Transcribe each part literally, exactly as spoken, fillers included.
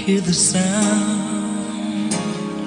hear the sound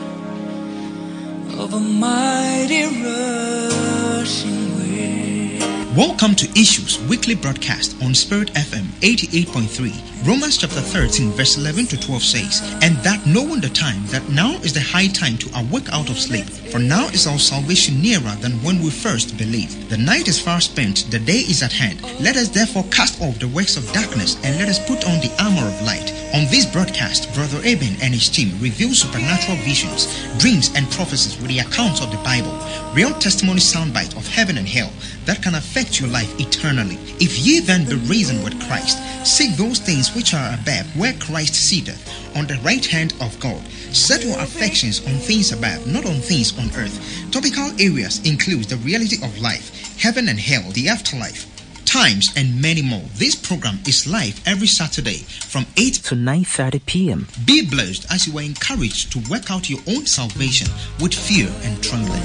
of a mighty rushing wind. Welcome to Issues Weekly Broadcast on Spirit F M eighty-eight point three. Romans chapter thirteen verse eleven to twelve says, "And that knowing the time, that now is the high time to awake out of sleep. For now is our salvation nearer than when we first believed. The night is far spent, the day is at hand. Let us therefore cast off the works of darkness and let us put on the armor of light." On this broadcast, Brother Eben and his team reveal supernatural visions, dreams and prophecies with the accounts of the Bible, real testimony soundbite of heaven and hell that can affect your life eternally. If ye then be risen with Christ, seek those things which are above, where Christ sitteth on the right hand of God. Set your affections on things above, not on things on earth. Topical areas include the reality of life, heaven and hell, the afterlife, times, and many more. This program is live every Saturday from eight to nine thirty p.m. Be blessed as you are encouraged to work out your own salvation with fear and trembling.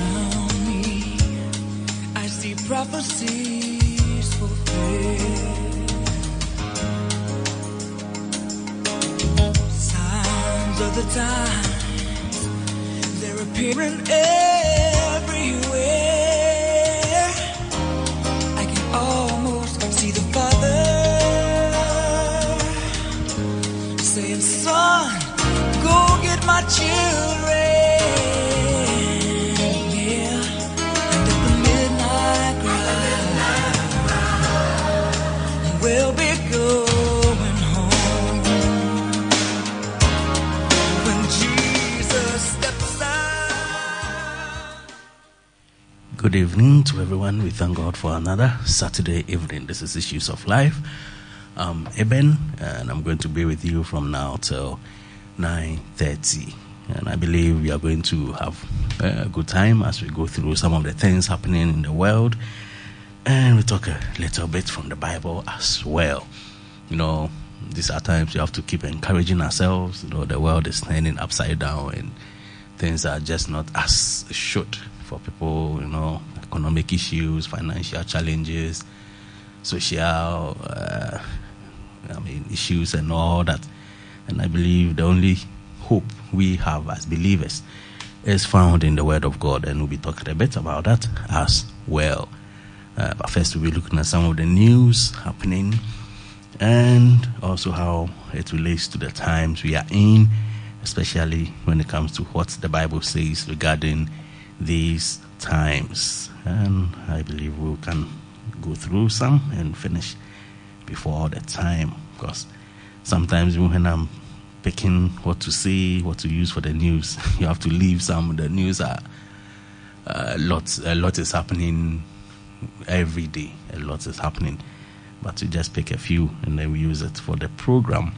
I see prophecies fulfilled. Signs of the times, they're appearing everywhere. I can almost see the Father saying, "Son, go get my children." Yeah, and at the midnight cry, we'll be going home when Jesus steps out. Good evening to everyone. We thank God for another Saturday evening. This is Issues of Life. I'm Eben, and I'm going to be with you from now till nine thirty. And I believe we are going to have a good time as we go through some of the things happening in the world. And we talk a little bit from the Bible as well. You know, these are times you have to keep encouraging ourselves. You know, the world is turning upside down and things are just not as it should for people, you know, economic issues, financial challenges, social, uh, I mean, issues and all that. And I believe the only hope we have as believers is found in the Word of God, and we'll be talking a bit about that as well. Uh, but first, we'll be looking at some of the news happening and also how it relates to the times we are in, especially when it comes to what the Bible says regarding these times. And I believe we can go through some and finish before the time, because sometimes when I'm picking what to say, what to use for the news, you have to leave some. The news are a lot. A lot is happening every day. A lot is happening, but we just pick a few and then we use it for the program.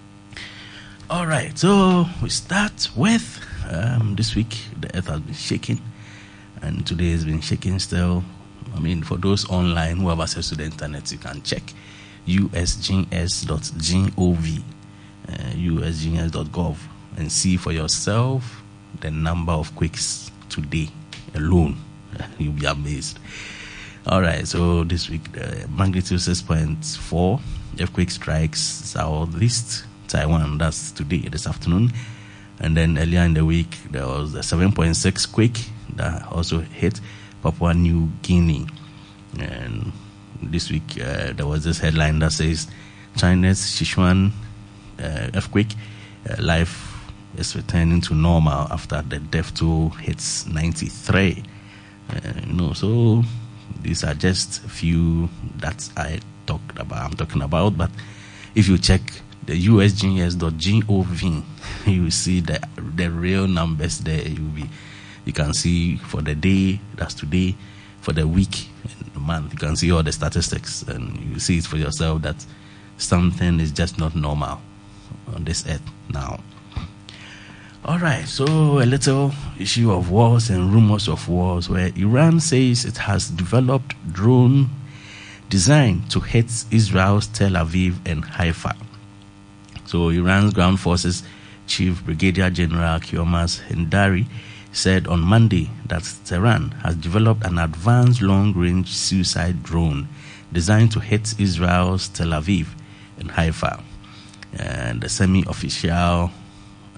All right, so we start with um, this week. The earth has been shaking, and today has been shaking still. I mean, for those online who have access to the internet, you can check U S G S dot gov, uh, U S G S dot gov, and see for yourself the number of quakes today alone. You'll be amazed. All right, so this week, the magnitude six point four earthquake strikes southeast Taiwan. That's today, this afternoon. And then earlier in the week, there was a seven point six quake that also hit Papua New Guinea. And this week, uh, there was this headline that says, China's Sichuan uh, earthquake, uh, life is returning to normal after the death toll hits ninety-three. Uh, you know, so these are just a few that I talked about, I'm talking about. But if you check the U S G S dot gov, you will see the, the real numbers there. You will be You can see for the day, that's today, for the week and the month, you can see all the statistics, and you see it for yourself that something is just not normal on this earth now. All right, so a little issue of wars and rumors of wars, where Iran says it has developed drone designed to hit Israel's Tel Aviv and Haifa. So Iran's ground forces chief Brigadier General Kiomas Hendari said on Monday that Tehran has developed an advanced long-range suicide drone designed to hit Israel's Tel Aviv and Haifa. And the semi-official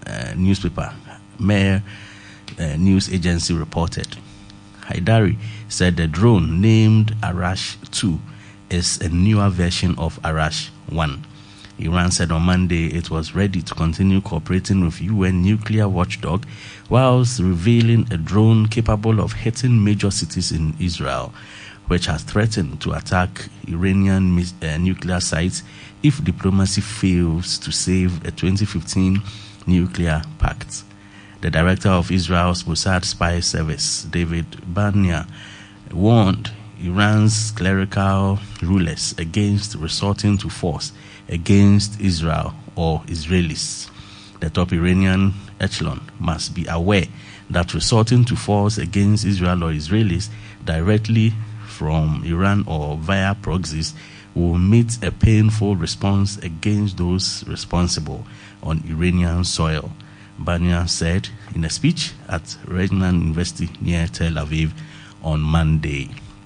uh, newspaper, Mehr uh, news agency reported. Haidari said the drone named Arash two is a newer version of Arash one. Iran said on Monday it was ready to continue cooperating with U N nuclear watchdog whilst revealing a drone capable of hitting major cities in Israel, which has threatened to attack Iranian mis- uh, nuclear sites if diplomacy fails to save a twenty fifteen nuclear pact. The director of Israel's Mossad spy service, David Barnea, warned Iran's clerical rulers against resorting to force against Israel or Israelis. The top Iranian echelon must be aware that resorting to force against Israel or Israelis directly from Iran or via proxies will meet a painful response against those responsible on Iranian soil, Barnea said in a speech at Regnan University near Tel Aviv on Monday.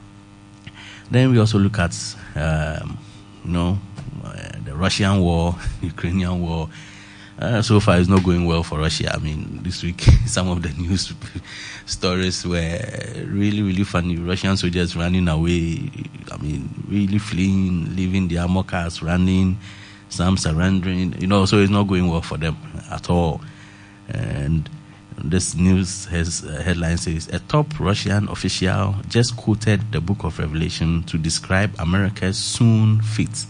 Then we also look at, um, you know, uh, the Russian war, Ukrainian war. Uh, so far, it's not going well for Russia. I mean, this week, some of the news stories were really, really funny. Russian soldiers running away. I mean, really fleeing, leaving their armor cars running, some surrendering. You know, so it's not going well for them at all. And this news has uh, headline says a top Russian official just quoted the Book of Revelation to describe America's soon fate.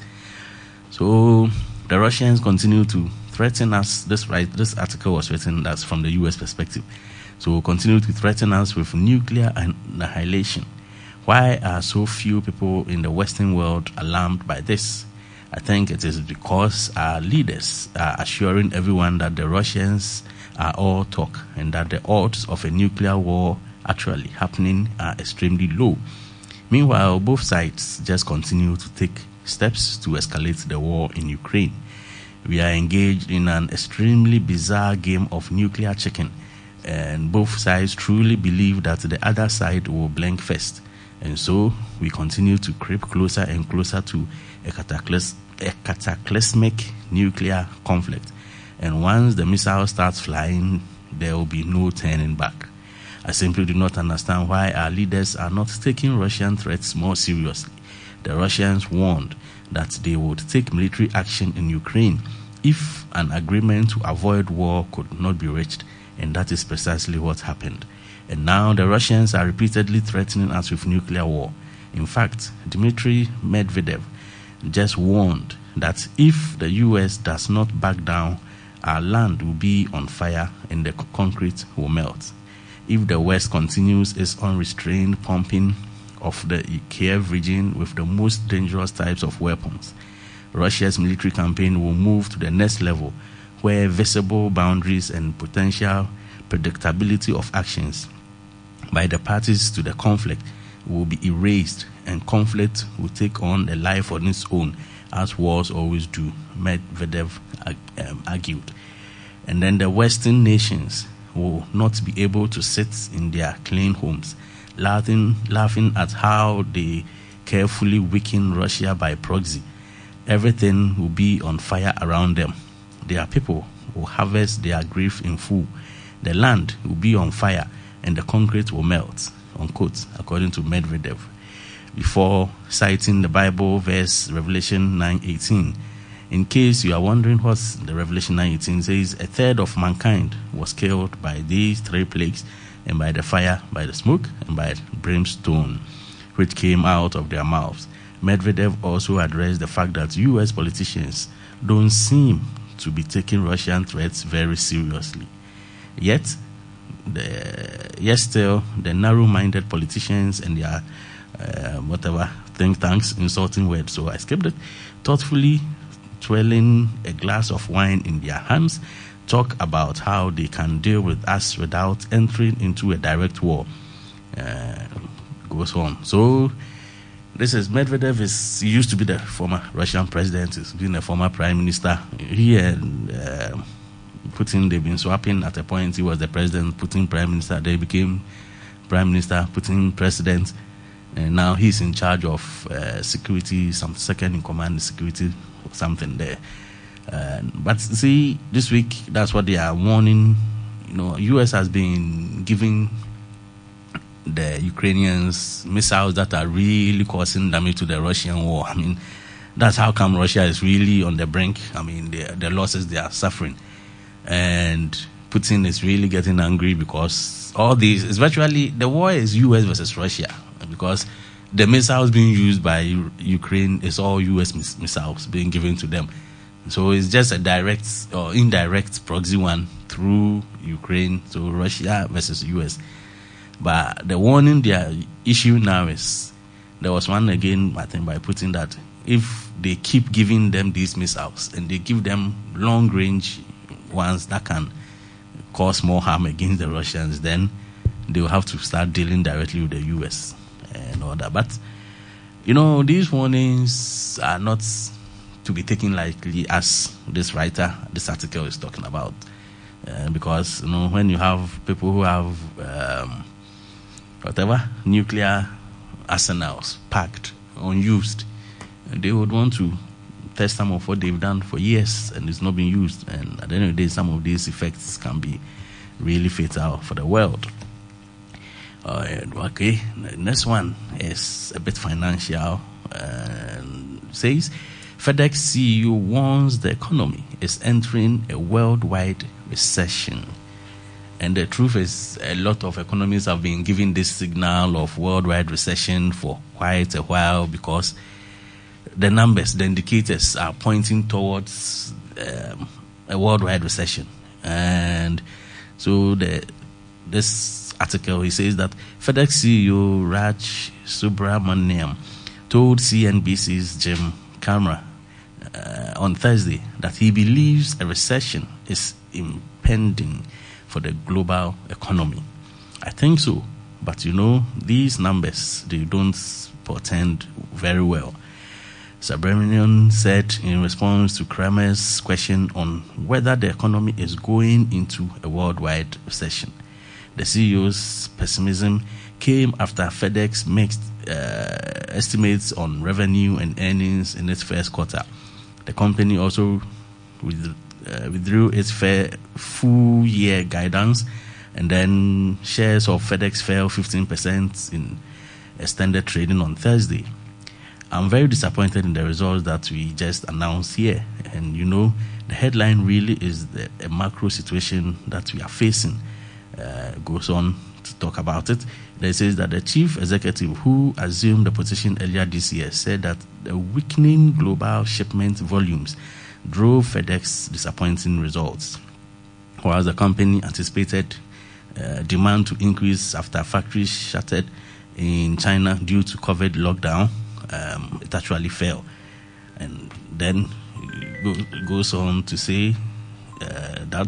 So the Russians continue to threaten us. This right, this article was written that's from the U S perspective. So continue to threaten us with nuclear annihilation. Why are so few people in the Western world alarmed by this? I think it is because our leaders are assuring everyone that the Russians are all talk and that the odds of a nuclear war actually happening are extremely low. Meanwhile, both sides just continue to take steps to escalate the war in Ukraine. We are engaged in an extremely bizarre game of nuclear chicken, and both sides truly believe that the other side will blink first. And so we continue to creep closer and closer to a, cataclys- a cataclysmic nuclear conflict. And once the missile starts flying, there will be no turning back. I simply do not understand why our leaders are not taking Russian threats more seriously. The Russians warned that they would take military action in Ukraine if an agreement to avoid war could not be reached, and that is precisely what happened. And now the Russians are repeatedly threatening us with nuclear war. In fact, Dmitry Medvedev just warned that if the U S does not back down, our land will be on fire and the concrete will melt. If the West continues its unrestrained pumping of the Kiev region with the most dangerous types of weapons, Russia's military campaign will move to the next level, where visible boundaries and potential predictability of actions by the parties to the conflict will be erased, and conflict will take on a life on its own, as wars always do, Medvedev um, argued. And then the Western nations will not be able to sit in their clean homes, laughing, laughing at how they carefully weaken Russia by proxy. Everything will be on fire around them. Their people will harvest their grief in full. The land will be on fire and the concrete will melt, unquote, according to Medvedev, before citing the Bible verse Revelation nine eighteen. In case you are wondering what the Revelation nine eighteen says, a third of mankind was killed by these three plagues, and by the fire, by the smoke, and by brimstone, which came out of their mouths. Medvedev also addressed the fact that U S politicians don't seem to be taking Russian threats very seriously. Yet, the, yet still, the narrow-minded politicians and their uh, whatever think tanks insulting words. So I skipped it. Thoughtfully twirling a glass of wine in their hands, talk about how they can deal with us without entering into a direct war. Uh, goes on. So this is Medvedev. Is he used to be the former Russian president. He's been a former prime minister. He and uh, Putin, they've been swapping. At a point, he was the president, Putin prime minister. They became prime minister, Putin president. And now he's in charge of uh, security, some second in command security, or something there. Uh, but see, this week, that's what they are warning. You know, U S has been giving the Ukrainians missiles that are really causing damage to the Russian war. I mean, that's how come Russia is really on the brink. I mean, the, the losses they are suffering. And Putin is really getting angry because all these, is virtually, the war is U S versus Russia. Because the missiles being used by U- Ukraine is all U S mis- missiles being given to them. So it's just a direct or indirect proxy one through Ukraine, so Russia versus U S. But the warning they are issuing now is, there was one again, I think, by Putin, that if they keep giving them these missiles and they give them long-range ones that can cause more harm against the Russians, then they will have to start dealing directly with the U S and all that. But, you know, these warnings are not to be taken lightly, as this writer, this article is talking about. Uh, because, you know, when you have people who have um, whatever, nuclear arsenals packed, unused, they would want to test some of what they've done for years and it's not being used. And at the end of the day, some of these effects can be really fatal for the world. Uh, okay, the next one is a bit financial. And says, FedEx C E O warns the economy is entering a worldwide recession. And the truth is, a lot of economists have been giving this signal of worldwide recession for quite a while, because the numbers, the indicators are pointing towards um, a worldwide recession. And so the this article, he says that FedEx C E O Raj Subramaniam told C N B C's Jim Camera uh, on Thursday that he believes a recession is impending for the global economy. I think so, but you know, these numbers, they don't portend very well. Subramanian said in response to Kramer's question on whether the economy is going into a worldwide recession. The C E O's pessimism came after FedEx mixed uh, estimates on revenue and earnings in its first quarter. The company also with, uh, withdrew its fair full-year guidance, and then shares of FedEx fell fifteen percent in extended trading on Thursday. I'm very disappointed in the results that we just announced here. And, you know, the headline really is the a macro situation that we are facing. Uh, goes on to talk about it. It says that the chief executive who assumed the position earlier this year said that the weakening global shipment volumes drove FedEx disappointing results, whereas the company anticipated uh, demand to increase after factories shuttered in China due to COVID lockdown. Um, it actually fell. And then it goes on to say uh, that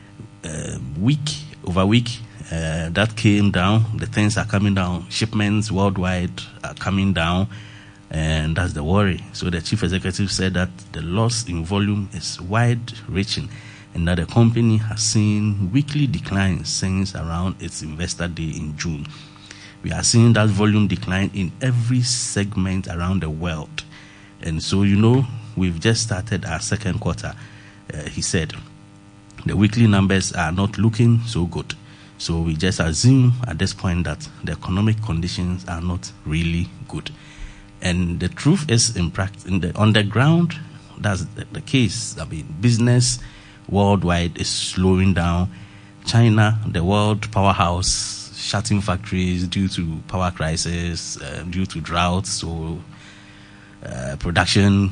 uh, week over week, uh, that came down. The things are coming down. Shipments worldwide are coming down, and that's the worry. So the chief executive said that the loss in volume is wide-reaching, and that the company has seen weekly declines since around its investor day in June. We are seeing that volume decline in every segment around the world. And so, you know, we've just started our second quarter, uh, he said. The weekly numbers are not looking so good. So we just assume at this point that the economic conditions are not really good. And the truth is, in practice, in the, on the ground, that's the, the case. I mean, business worldwide is slowing down. China, the world powerhouse, shutting factories due to power crisis, uh, due to droughts, so uh, production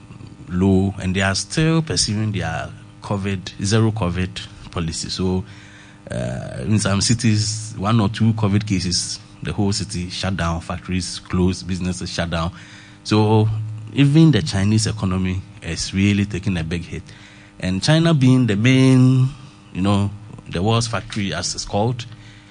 low, and they are still pursuing their COVID, zero COVID policy. So uh, in some cities, one or two COVID cases, the whole city shut down, factories closed, businesses shut down. So even the Chinese economy is really taking a big hit. And China being the main, you know, the world's factory as it's called,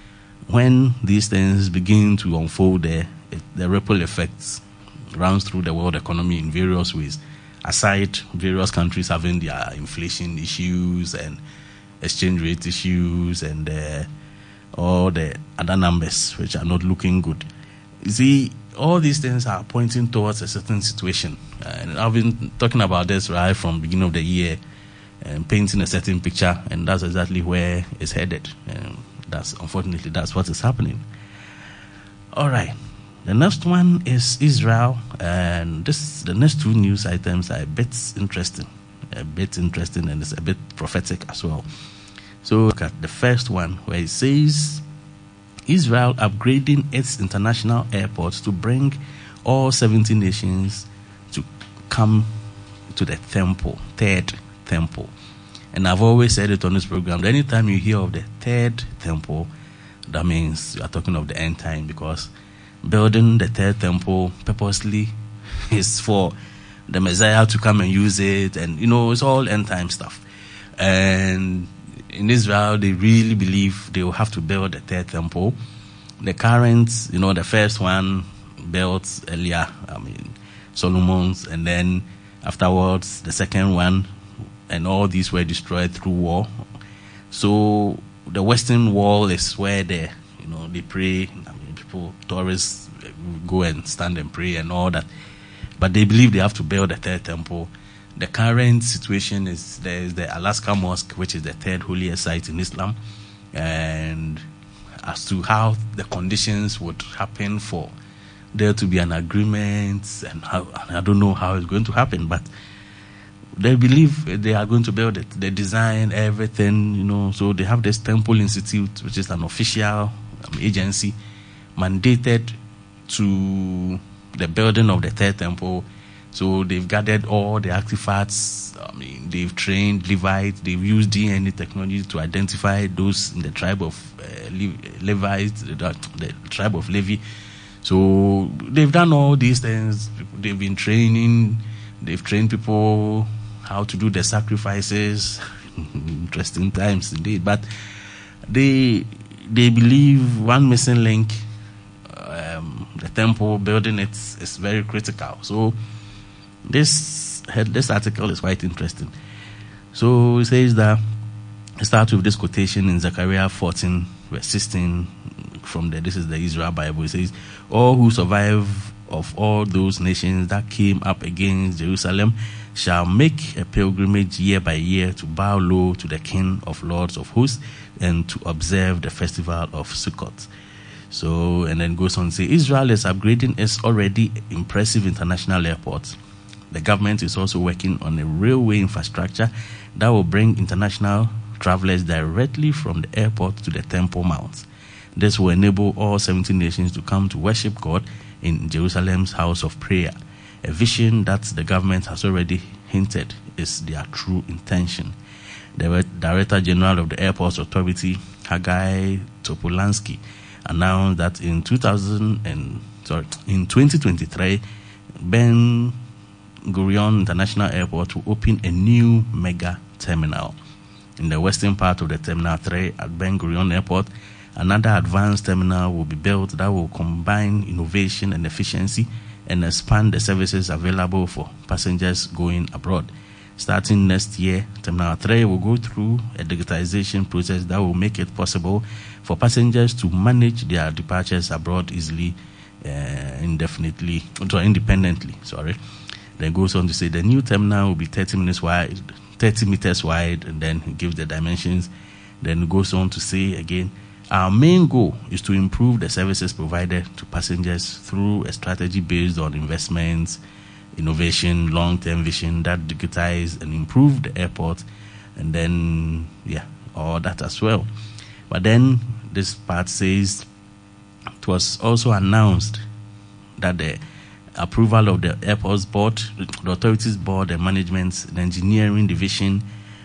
when these things begin to unfold there, it, the ripple effects runs through the world economy in various ways. Aside various countries having their inflation issues and exchange rate issues and uh, all the other numbers which are not looking good. You see, all these things are pointing towards a certain situation. Uh, and I've been talking about this right from the beginning of the year, and painting a certain picture, and that's exactly where it's headed. And that's unfortunately that's what is happening. All right. The next one is Israel, and this the next two news items are a bit interesting, a bit interesting, and it's a bit prophetic as well. So look at the first one where it says Israel upgrading its international airports to bring all seventy nations to come to the temple, third temple. And I've always said it on this program, that anytime you hear of the third temple, that means you are talking of the end time, because building the third temple purposely is for the Messiah to come and use it, and you know, it's all end time stuff. And in Israel, they really believe they will have to build the third temple. The current, you know, the first one built earlier, I mean, Solomon's, and then afterwards, the second one, and all these were destroyed through war. So the Western Wall is where they, you know, they pray. I mean, people, tourists go and stand and pray and all that. But they believe they have to build a third temple. The current situation is there is the Alaska Mosque, which is the third holiest site in Islam. And as to how the conditions would happen for there to be an agreement, and how, I don't know how it's going to happen, but they believe they are going to build it. They design everything, you know. So they have this Temple Institute, which is an official um, agency mandated to the building of the third temple. So they've gathered all the artifacts. I mean, they've trained Levites. They've used D N A technology to identify those in the tribe of uh, Le- Levites, the, the tribe of Levi. So they've done all these things. They've been training. They've trained people how to do the sacrifices. Interesting times indeed. But they they believe one missing link, um, the temple building, it is very critical. So this this article is quite interesting. So it says that it starts with this quotation in Zechariah fourteen verse sixteen from the this is the Israel Bible. It says, "All who survive of all those nations that came up against Jerusalem shall make a pilgrimage year by year to bow low to the King of Lords of Hosts and to observe the festival of Sukkot." So, and then goes on to say, Israel is upgrading its already impressive international airports. The government is also working on a railway infrastructure that will bring international travelers directly from the airport to the Temple Mount. This will enable all seventy nations to come to worship God in Jerusalem's house of prayer, a vision that the government has already hinted is their true intention. The Director General of the Airports Authority, Haggai Topolansky, announced that in two thousand and sorry in twenty twenty-three, Ben Gurion International Airport will open a new mega terminal in the western part of the Terminal three at Ben Gurion Airport. Another advanced terminal will be built that will combine innovation and efficiency and expand the services available for passengers going abroad. Starting next year, Terminal three will go through a digitization process that will make it possible for passengers to manage their departures abroad easily, uh, indefinitely, or independently. Sorry. Then goes on to say the new terminal will be thirty minutes wide, thirty meters wide, and then it gives the dimensions. Then it goes on to say again, our main goal is to improve the services provided to passengers through a strategy based on investments, innovation, long-term vision that digitize and improve the airport, and then, yeah, all that as well. But then this part says it was also announced that the approval of the airport's board, the authorities board, the management, the engineering division,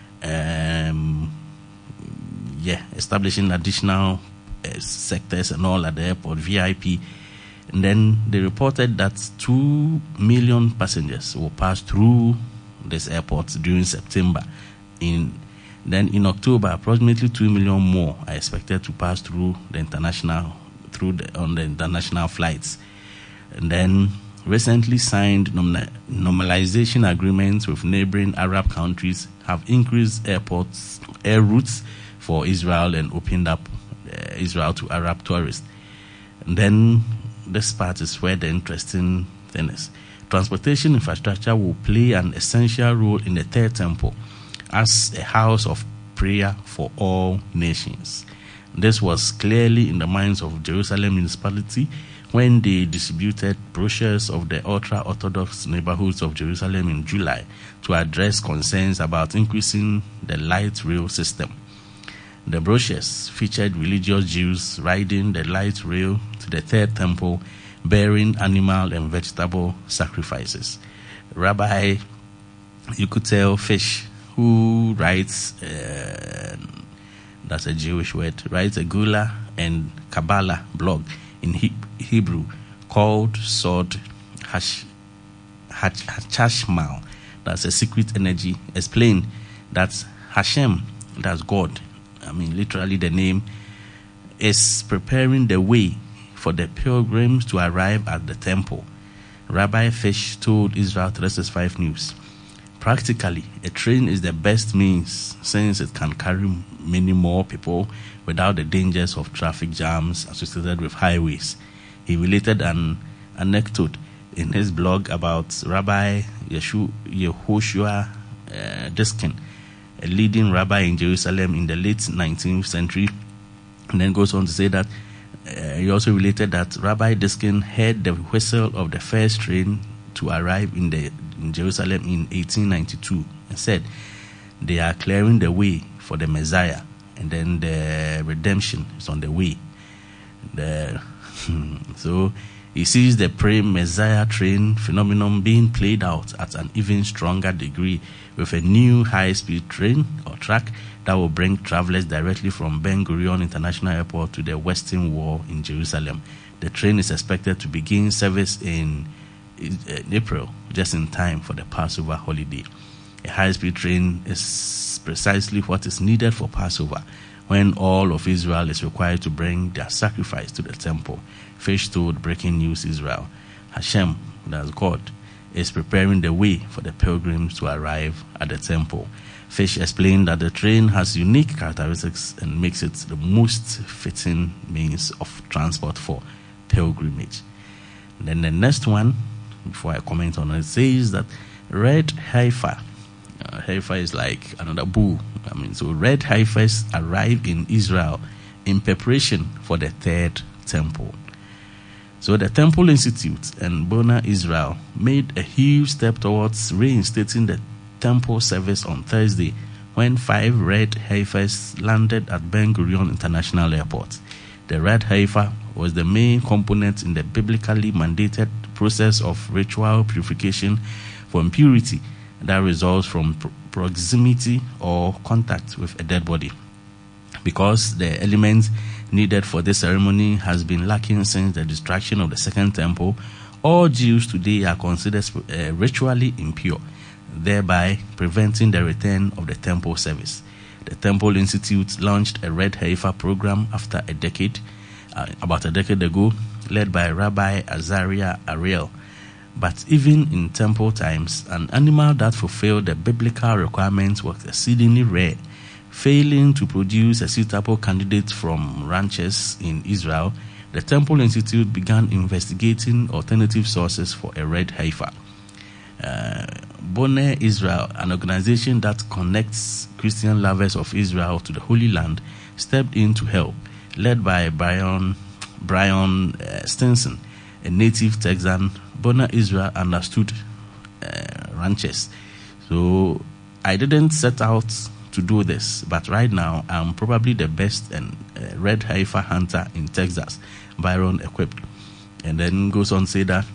um, yeah, establishing additional uh, sectors and all at the airport, V I P. And then they reported that two million passengers will pass through this airport during September. In then in October, approximately two million more are expected to pass through the international through the, on the international flights. And then recently signed nominal, normalization agreements with neighboring Arab countries have increased airports air routes for Israel and opened up uh, Israel to Arab tourists. And then this part is where the interesting thing is. Transportation infrastructure will play an essential role in the third temple as a house of prayer for all nations. This was clearly in the minds of Jerusalem municipality when they distributed brochures of the ultra-Orthodox neighborhoods of Jerusalem in July to address concerns about increasing the light rail system. The brochures featured religious Jews riding the light rail to the third temple, bearing animal and vegetable sacrifices. Rabbi Yekutel Fish, who writes, uh, that's a Jewish word, writes a Gula and Kabbalah blog in he- Hebrew called Sod Hash- Hash- Hashmal, that's a secret energy, explained that Hashem, that's God, I mean literally the name, is preparing the way for the pilgrims to arrive at the temple. Rabbi Fish told Israel three sixty-five News, practically, a train is the best means since it can carry many more people without the dangers of traffic jams associated with highways. He related an anecdote in his blog about Rabbi Yeshu, Yehoshua uh, Diskin, a leading rabbi in Jerusalem in the late nineteenth century, and then goes on to say that uh, he also related that Rabbi Diskin heard the whistle of the first train to arrive in the in Jerusalem in eighteen ninety-two and said, they are clearing the way for the Messiah, and then the redemption is on the way. The, so he sees the pre-Messiah train phenomenon being played out at an even stronger degree with a new high-speed train or track that will bring travelers directly from Ben Gurion International Airport to the Western Wall in Jerusalem. The train is expected to begin service in in April, just in time for the Passover holiday. A high-speed train is precisely what is needed for Passover, when all of Israel is required to bring their sacrifice to the temple. Fish told Breaking News Israel, Hashem, that's God, is preparing the way for the pilgrims to arrive at the temple. Fish explained that the train has unique characteristics and makes it the most fitting means of transport for pilgrimage. And then the next one, before I comment on it, says that red heifer, uh, heifer is like another bull. I mean, so red heifers arrive in Israel in preparation for the third temple. So the Temple Institute and Bona Israel made a huge step towards reinstating the temple service on Thursday when five red heifers landed at Ben Gurion International Airport. The red heifer was the main component in the biblically mandated process of ritual purification for impurity that results from pro- proximity or contact with a dead body. Because the element needed for this ceremony has been lacking since the destruction of the second temple, all Jews today are considered uh, ritually impure, thereby preventing the return of the temple service. The Temple Institute launched a red heifer program after a decade, uh, about a decade ago, led by Rabbi Azariah Ariel. But even in temple times, an animal that fulfilled the biblical requirements was exceedingly rare. Failing to produce a suitable candidate from ranches in Israel, the Temple Institute began investigating alternative sources for a red heifer. Uh, Boneh Israel, an organization that connects Christian lovers of Israel to the Holy Land, stepped in to help, led by Brian, Brian uh, Stinson, a native Texan. Boneh Israel understood uh, ranches. So I didn't set out to do this, but right now I'm probably the best and uh, red heifer hunter in Texas, Byron equipped. And then goes on to say that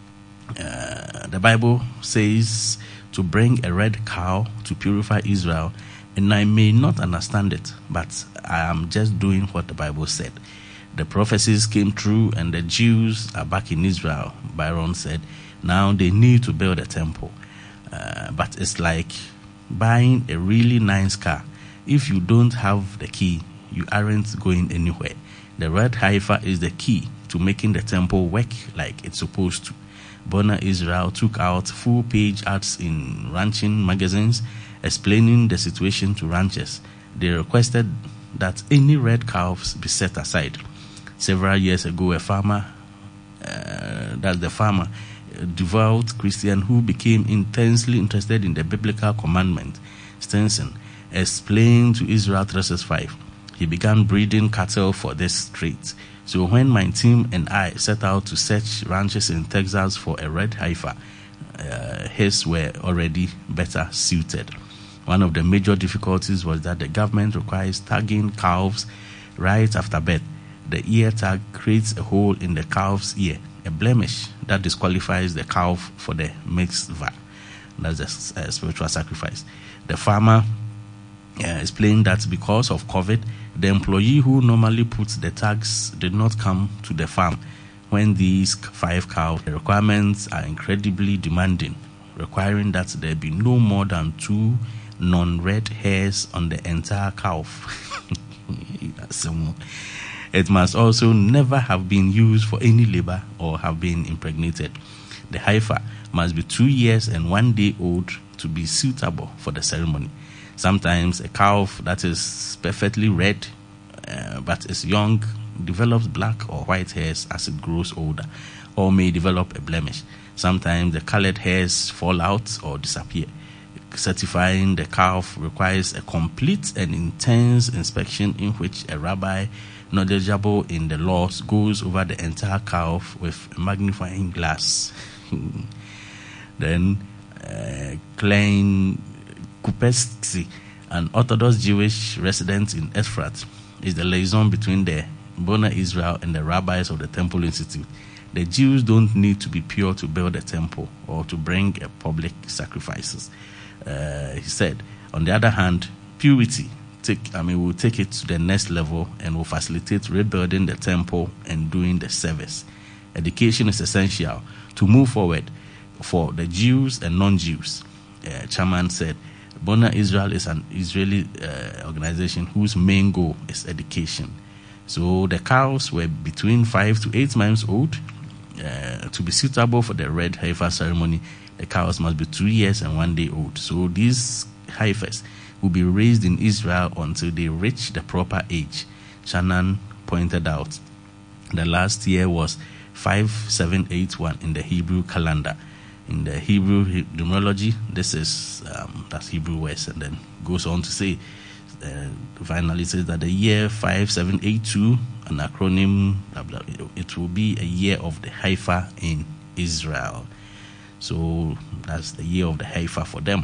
uh, the Bible says to bring a red cow to purify Israel, and I may not understand it, but I am just doing what the Bible said. The prophecies came true and the Jews are back in Israel, Byron said. Now they need to build a temple. Uh, but it's like buying a really nice car. If you don't have the key, you aren't going anywhere. The red heifer is the key to making the temple work like it's supposed to. Boneh Israel took out full-page ads in ranching magazines explaining the situation to ranchers. They requested that any red calves be set aside. Several years ago, a farmer uh, that's the farmer, a devout Christian who became intensely interested in the biblical commandment, Stenson explained to Israel three sixty-five, he began breeding cattle for this trait. So when my team and I set out to search ranches in Texas for a red heifer, uh, his were already better suited. One of the major difficulties was that the government requires tagging calves right after birth. The ear tag creates a hole in the calf's ear, a blemish that disqualifies the calf for the mitzvah. That's a uh, spiritual sacrifice. The farmer uh, explained that because of COVID, the employee who normally puts the tags did not come to the farm when these five cows. The requirements are incredibly demanding, requiring that there be no more than two non-red hairs on the entire calf. It must also never have been used for any labor or have been impregnated. The heifer must be two years and one day old to be suitable for the ceremony. Sometimes a calf that is perfectly red uh, but is young develops black or white hairs as it grows older, or may develop a blemish. Sometimes the colored hairs fall out or disappear. Certifying the calf requires a complete and intense inspection in which a rabbi knowledgeable in the laws goes over the entire calf with a magnifying glass. Then uh, Klein Kupetsky, an Orthodox Jewish resident in Efrat, is the liaison between the Bona Israel and the rabbis of the Temple Institute. The Jews don't need to be pure to build a temple or to bring a public sacrifices. Uh, he said, on the other hand, purity take I mean will take it to the next level and will facilitate rebuilding the temple and doing the service. Education is essential to move forward for the Jews and non-Jews. Uh, Chairman said, Bona Israel is an Israeli uh, organization whose main goal is education. So the cows were between five to eight months old. Uh, to be suitable for the red heifer ceremony, the cows must be two years and one day old. So these heifers will be raised in Israel until they reach the proper age. Shannon pointed out the last year was five seven eight one in the Hebrew calendar. In the Hebrew numerology, this is um, that's Hebrew words, and then goes on to say, uh, finally says that the year five seven eight two, an acronym, blah, blah, it will be a year of the heifer in Israel. So that's the year of the heifer for them.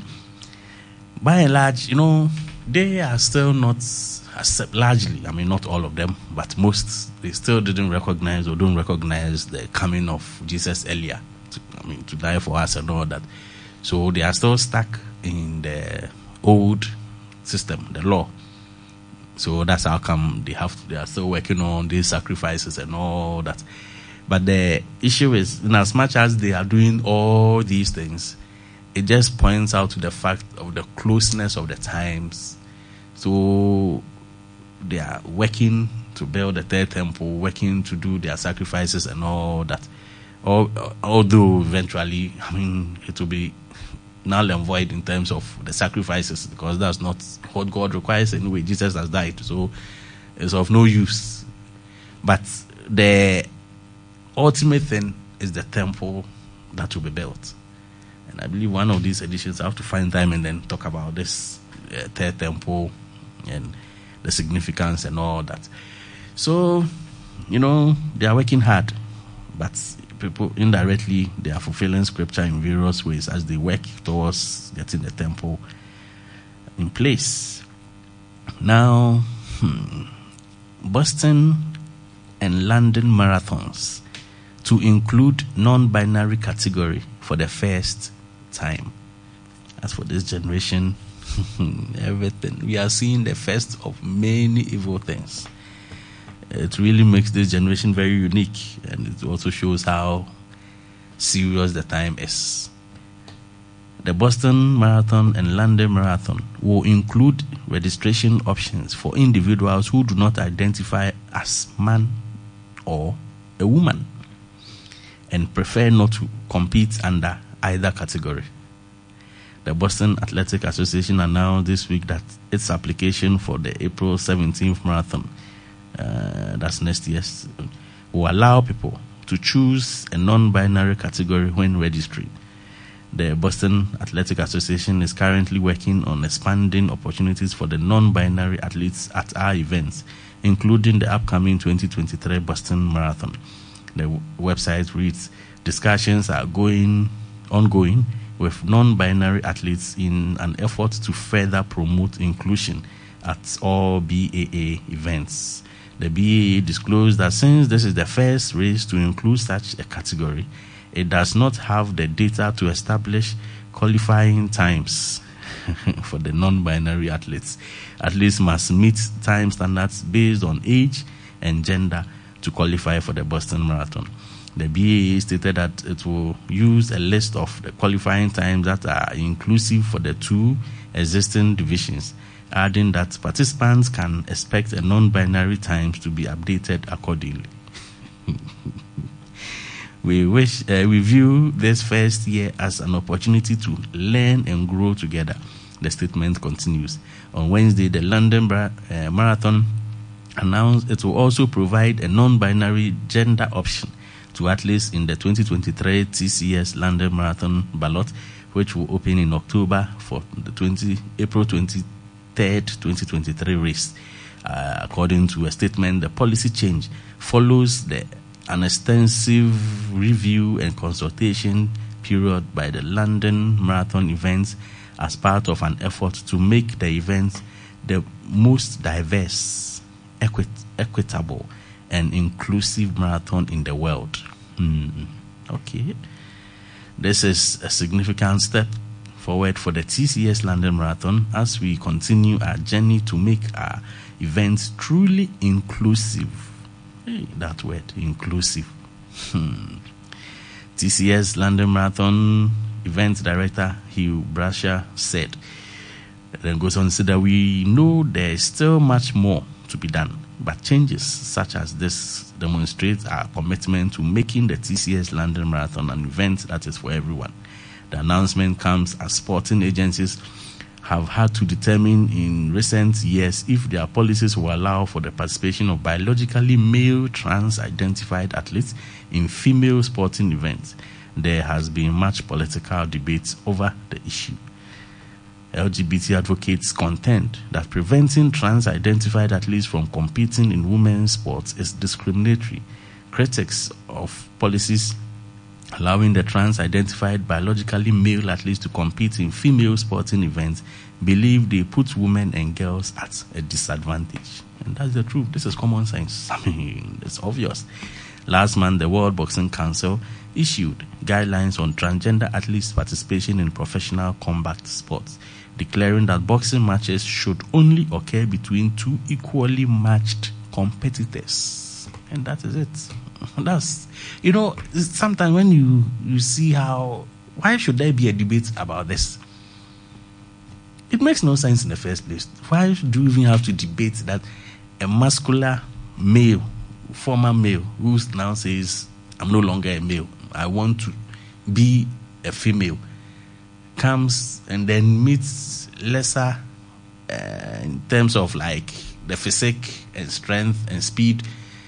By and large, you know, they are still not, accept, largely, I mean, not all of them, but most, they still didn't recognize or don't recognize the coming of Jesus earlier, to, I mean, to die for us and all that. So they are still stuck in the old system, the law. So that's how come they have to, they are still working on these sacrifices and all that. But the issue is, in as much as they are doing all these things, it just points out to the fact of the closeness of the times. So they are working to build the third temple, working to do their sacrifices and all that. Although eventually, I mean, it will be null and void in terms of the sacrifices, because that's not what God requires anyway. Jesus has died, so it's of no use. But the ultimate thing is the temple that will be built. And I believe one of these editions I have to find time and then talk about this uh, third temple and the significance and all that. So, you know, they are working hard, but people indirectly they are fulfilling scripture in various ways as they work towards getting the temple in place. Now, hmm, Boston and London marathons to include non-binary category for the first time. As for this generation, everything we are seeing the first of many evil things. It really makes this generation very unique, and it also shows how serious the time is. The Boston Marathon and London Marathon will include registration options for individuals who do not identify as man or a woman and prefer not to compete under either category. The Boston Athletic Association announced this week that its application for the April seventeenth marathon, uh, that's next year, will allow people to choose a non-binary category when registering. The Boston Athletic Association is currently working on expanding opportunities for the non-binary athletes at our events, including the upcoming twenty twenty-three Boston Marathon. The w- website reads, discussions are going ongoing with non-binary athletes in an effort to further promote inclusion at all B A A events. The B A A disclosed that since this is the first race to include such a category, it does not have the data to establish qualifying times for the non-binary athletes. Athletes must meet time standards based on age and gender to qualify for the Boston Marathon. The B A A stated that it will use a list of the qualifying times that are inclusive for the two existing divisions, adding that participants can expect a non-binary times to be updated accordingly. We wish uh, we view this first year as an opportunity to learn and grow together. The statement continues. On Wednesday, the London Bar- uh, Marathon announced it will also provide a non-binary gender option to athletes in the twenty twenty-three T C S London Marathon ballot, which will open in October for the twenty April twenty-third, twenty twenty-three race. Uh, according to a statement, the policy change follows the an extensive review and consultation period by the London Marathon events as part of an effort to make the event the most diverse, equi- equitable, and inclusive marathon in the world. Hmm. Okay. This is a significant step forward for the T C S London Marathon as we continue our journey to make our events truly inclusive. Hey, that word, inclusive. Hmm. T C S London Marathon event director Hugh Brasher said, then goes on to say that we know there is still much more to be done, but changes such as this demonstrate our commitment to making the T C S London Marathon an event that is for everyone. The announcement comes as sporting agencies have had to determine in recent years if their policies will allow for the participation of biologically male trans-identified athletes in female sporting events. There has been much political debate over the issue. L G B T advocates contend that preventing trans-identified athletes from competing in women's sports is discriminatory. Critics of policies allowing the trans-identified biologically male athletes to compete in female sporting events believe they put women and girls at a disadvantage. And that's the truth. This is common sense. I mean, it's obvious. Last month, the World Boxing Council issued guidelines on transgender athletes' participation in professional combat sports, declaring that boxing matches should only occur between two equally matched competitors. And that is it. That's, you know, sometimes when you, you see how, why should there be a debate about this? It makes no sense in the first place. Why do you even have to debate that a muscular male, former male, who now says, I'm no longer a male, I want to be a female, comes and then meets lesser uh, in terms of like the physique and strength and speed,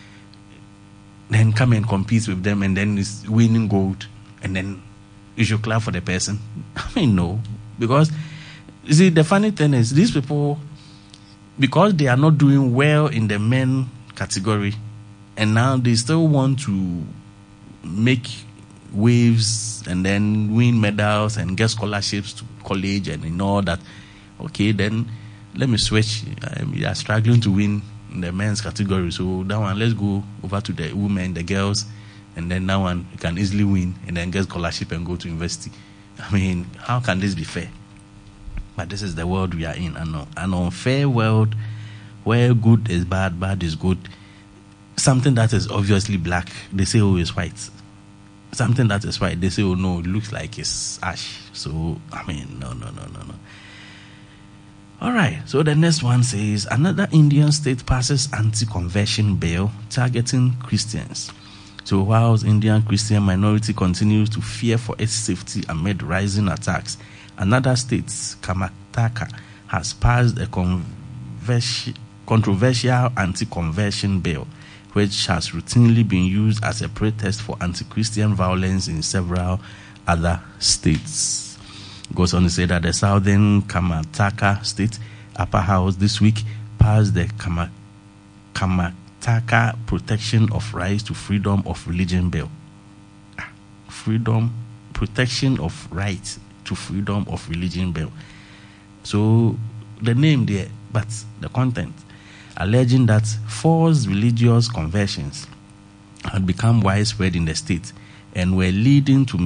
then come and compete with them and then is winning gold, and then you should clap for the person? I mean, no. Because, you see, the funny thing is, these people, because they are not doing well in the men category, and now they still want to make waves and then win medals and get scholarships to college and in all that. Okay, then let me switch. Um, you are struggling to win in the men's category, so that one, let's go over to the women, the girls, and then that one you can easily win and then get scholarship and go to university. I mean, how can this be fair? But this is the world we are in, an, an unfair world where good is bad, bad is good. Something that is obviously black, they say, oh, it's white. Something that is white, they say, oh, no, it looks like it's ash. So, I mean, no, no, no, no, no. All right, so the next one says, another Indian state passes anti-conversion bill targeting Christians. So whilst Indian Christian minority continues to fear for its safety amid rising attacks, another state, Karnataka, has passed a conversi- controversial anti-conversion bill which has routinely been used as a pretext for anti-Christian violence in several other states. Goes on to say that the Southern Karnataka State Upper House this week passed the Kama, Karnataka Protection of Rights to Freedom of Religion Bill. Freedom, Protection of Rights to Freedom of Religion Bill. So the name there, but the content, alleging that forced religious conversions had become widespread in the state and were leading to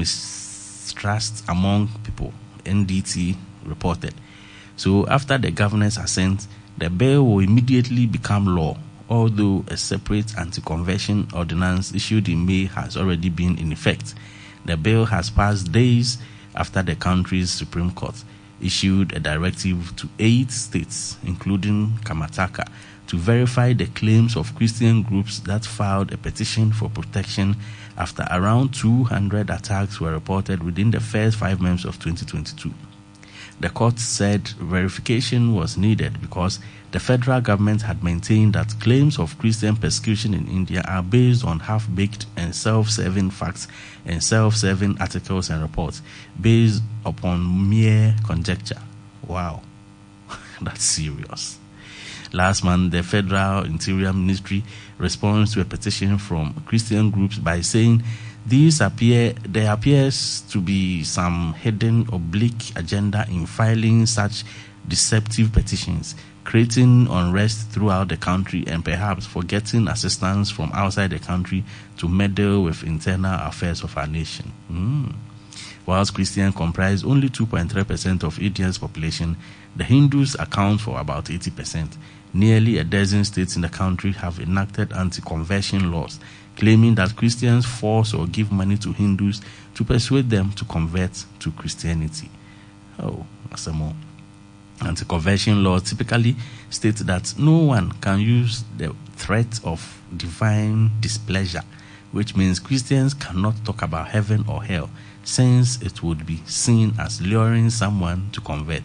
mistrust among people, N D T reported. So after the governor's assent, the bill will immediately become law, although a separate anti-conversion ordinance issued in May has already been in effect. The bill has passed days after the country's Supreme Court issued a directive to eight states, including Karnataka, to verify the claims of Christian groups that filed a petition for protection after around two hundred attacks were reported within the first five months of twenty twenty-two. The court said verification was needed because the federal government had maintained that claims of Christian persecution in India are based on half-baked and self-serving facts and self-serving articles and reports based upon mere conjecture. Wow, that's serious. Last month, the Federal Interior Ministry responds to a petition from Christian groups by saying These appear, there appears to be some hidden oblique agenda in filing such deceptive petitions, creating unrest throughout the country and perhaps forgetting assistance from outside the country to meddle with internal affairs of our nation. Mm. Whilst Christians comprise only two point three percent of India's population, the Hindus account for about eighty percent. Nearly a dozen states in the country have enacted anti-conversion laws, claiming that Christians force or give money to Hindus to persuade them to convert to Christianity. Oh, that's a more. Anti-conversion laws typically state that no one can use the threat of divine displeasure, which means Christians cannot talk about heaven or hell, since it would be seen as luring someone to convert.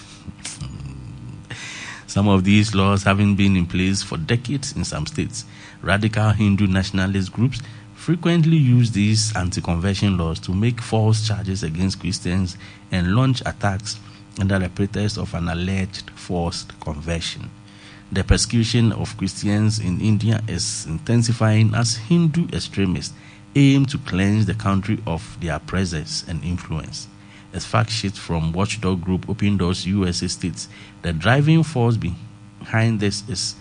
Some of these laws having been in place for decades in some states, radical Hindu nationalist groups frequently use these anti-conversion laws to make false charges against Christians and launch attacks under the pretext of an alleged forced conversion. The persecution of Christians in India is intensifying as Hindu extremists aim to cleanse the country of their presence and influence. A fact sheet from watchdog group Open Doors U S A states the driving force behind this is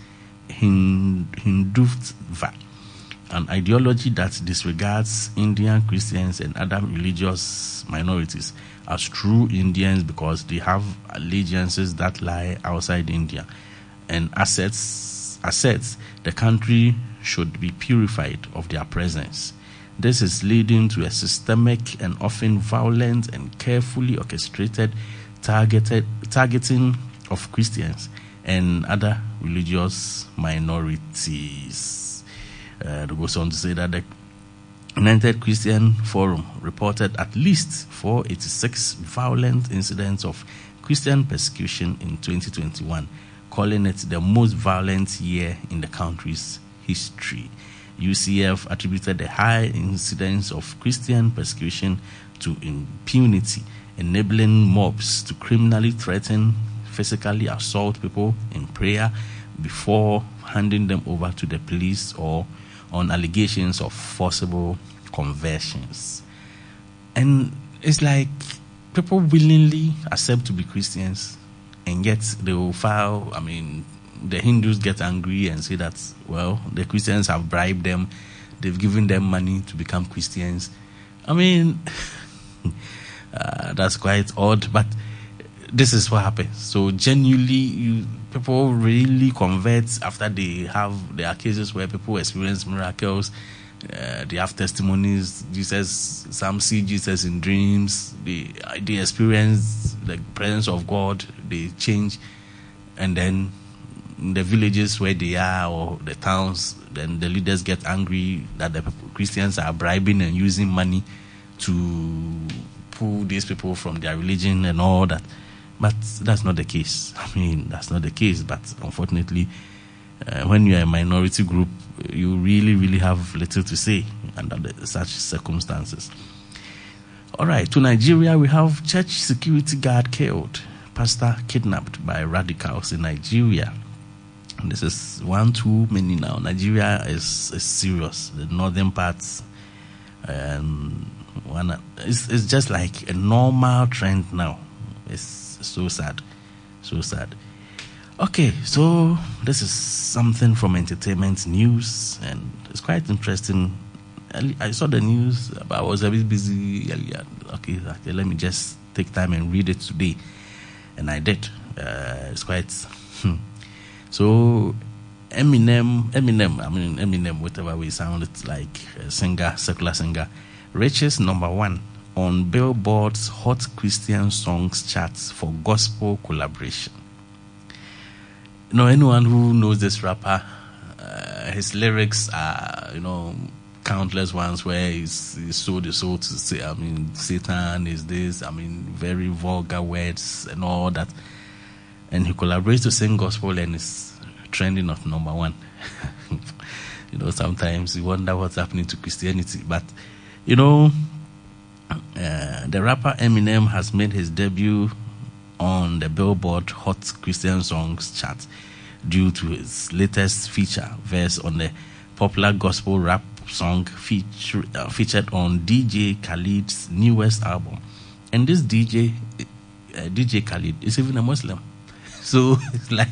Hindutva, an ideology that disregards Indian Christians and other religious minorities as true Indians because they have allegiances that lie outside India and assets, assets the country should be purified of their presence. This is leading to a systemic and often violent and carefully orchestrated targeted targeting of Christians and other religious minorities. Uh, it goes on to say that the United Christian Forum reported at least four hundred eighty-six violent incidents of Christian persecution in twenty twenty-one, calling it the most violent year in the country's history. U C F attributed the high incidence of Christian persecution to impunity, enabling mobs to criminally threaten, physically assault people in prayer before handing them over to the police or on allegations of forcible conversions. And it's like people willingly accept to be Christians, and yet they will file, I mean, the Hindus get angry and say that, well, the Christians have bribed them, they've given them money to become Christians. I mean, uh, that's quite odd, but this is what happens. So genuinely, you, people really convert after they have, there are cases where people experience miracles, uh, they have testimonies, Jesus, some see Jesus in dreams, they, they experience the presence of God, they change, and then in the villages where they are or the towns, then the leaders get angry that the Christians are bribing and using money to pull these people from their religion and all that. But that's not the case. I mean, that's not the case. But unfortunately, uh, when you are a minority group, you really, really have little to say under the, such circumstances. All right, to Nigeria, we have church security guard killed, pastor kidnapped by radicals in Nigeria. And this is one too many now. Nigeria is, is serious. The northern parts, and one, it's, it's just like a normal trend now. It's so sad, so sad. Okay, so this is something from entertainment news, and it's quite interesting. I saw the news, but I was a bit busy earlier. Okay, okay, let me just take time and read it today. And I did. Uh, it's quite... Hmm. So, Eminem, Eminem, I mean, Eminem, whatever we sound, it's like a singer, secular singer, reaches number one on Billboard's Hot Christian Songs charts for gospel collaboration. You know, anyone who knows this rapper, uh, his lyrics are, you know, countless ones where he's, he's sold his soul to say, I mean, Satan is this, I mean, very vulgar words and all that. And he collaborates to sing gospel and is trending at number one. You know, sometimes you wonder what's happening to Christianity. But, you know, uh, the rapper Eminem has made his debut on the Billboard Hot Christian Songs chart due to his latest feature verse on the popular gospel rap song feature, uh, featured on D J Khaled's newest album. And this D J, uh, D J Khaled, is even a Muslim. So it's like,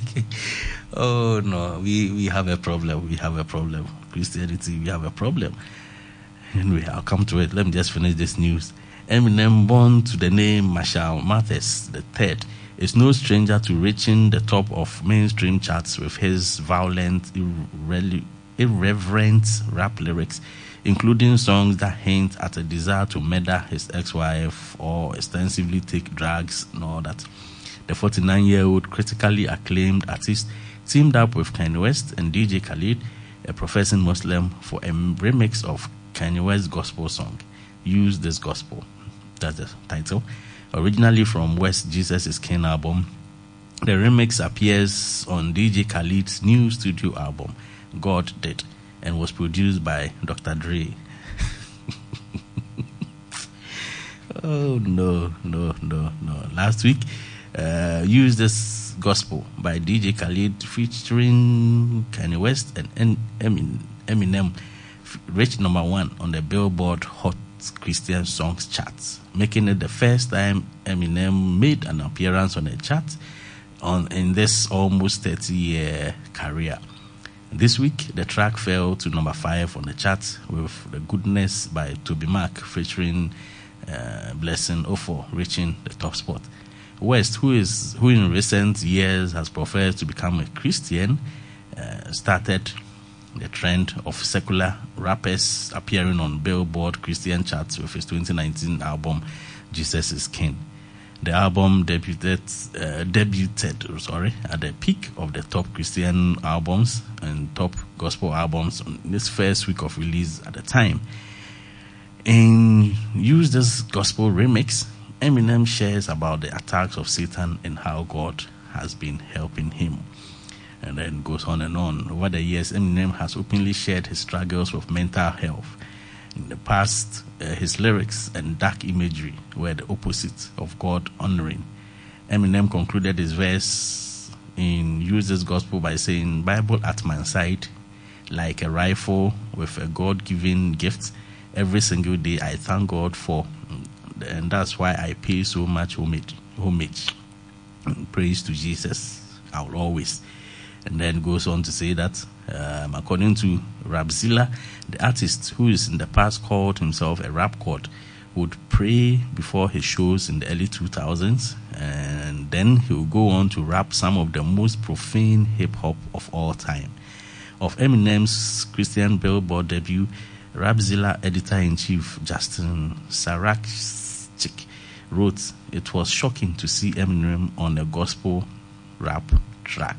oh no, we, we have a problem. We have a problem. Christianity, we have a problem. Anyway, I'll come to it. Let me just finish this news. Eminem, born to the name Marshall Mathers the third, is no stranger to reaching the top of mainstream charts with his violent, irre- irreverent rap lyrics, including songs that hint at a desire to murder his ex-wife or extensively take drugs and all that. The forty-nine-year-old critically acclaimed artist teamed up with Kanye West and D J Khaled, a professing Muslim, for a remix of Kanye West's gospel song, Use This Gospel. That's the title. Originally from West Jesus is King album, the remix appears on D J Khaled's new studio album, God Did, and was produced by Doctor Dre. Oh, no, no, no, no. Last week, uh, Use This Gospel by D J Khaled featuring Kanye West and Eminem reached number one on the Billboard Hot Christian Songs charts, making it the first time Eminem made an appearance on a chart on in this almost thirty-year career. This week, the track fell to number five on the chart with The Goodness by Toby Mac featuring uh, Blessing Offor reaching the top spot. West, who is who in recent years has professed to become a Christian, uh, started the trend of secular rappers appearing on Billboard Christian charts with his twenty nineteen album Jesus is King. The album debuted, uh, debuted sorry, at the peak of the top Christian albums and top gospel albums on this first week of release at the time. In Use This Gospel remix, Eminem shares about the attacks of Satan and how God has been helping him. And then goes on and on. Over the years, Eminem has openly shared his struggles with mental health. In the past, uh, his lyrics and dark imagery were the opposite of God honoring. Eminem concluded his verse in Use This Gospel by saying, Bible at my side, like a rifle with a God-given gift. Every single day I thank God for, and that's why I pay so much homage. homage. Praise to Jesus, I will always. And then goes on to say that, um, according to Rapzilla, the artist who is in the past called himself a rap god, would pray before his shows in the early two thousands, and then he will go on to rap some of the most profane hip-hop of all time. Of Eminem's Christian Billboard debut, Rapzilla editor-in-chief Justin Sarachik wrote, "It was shocking to see Eminem on a gospel rap track."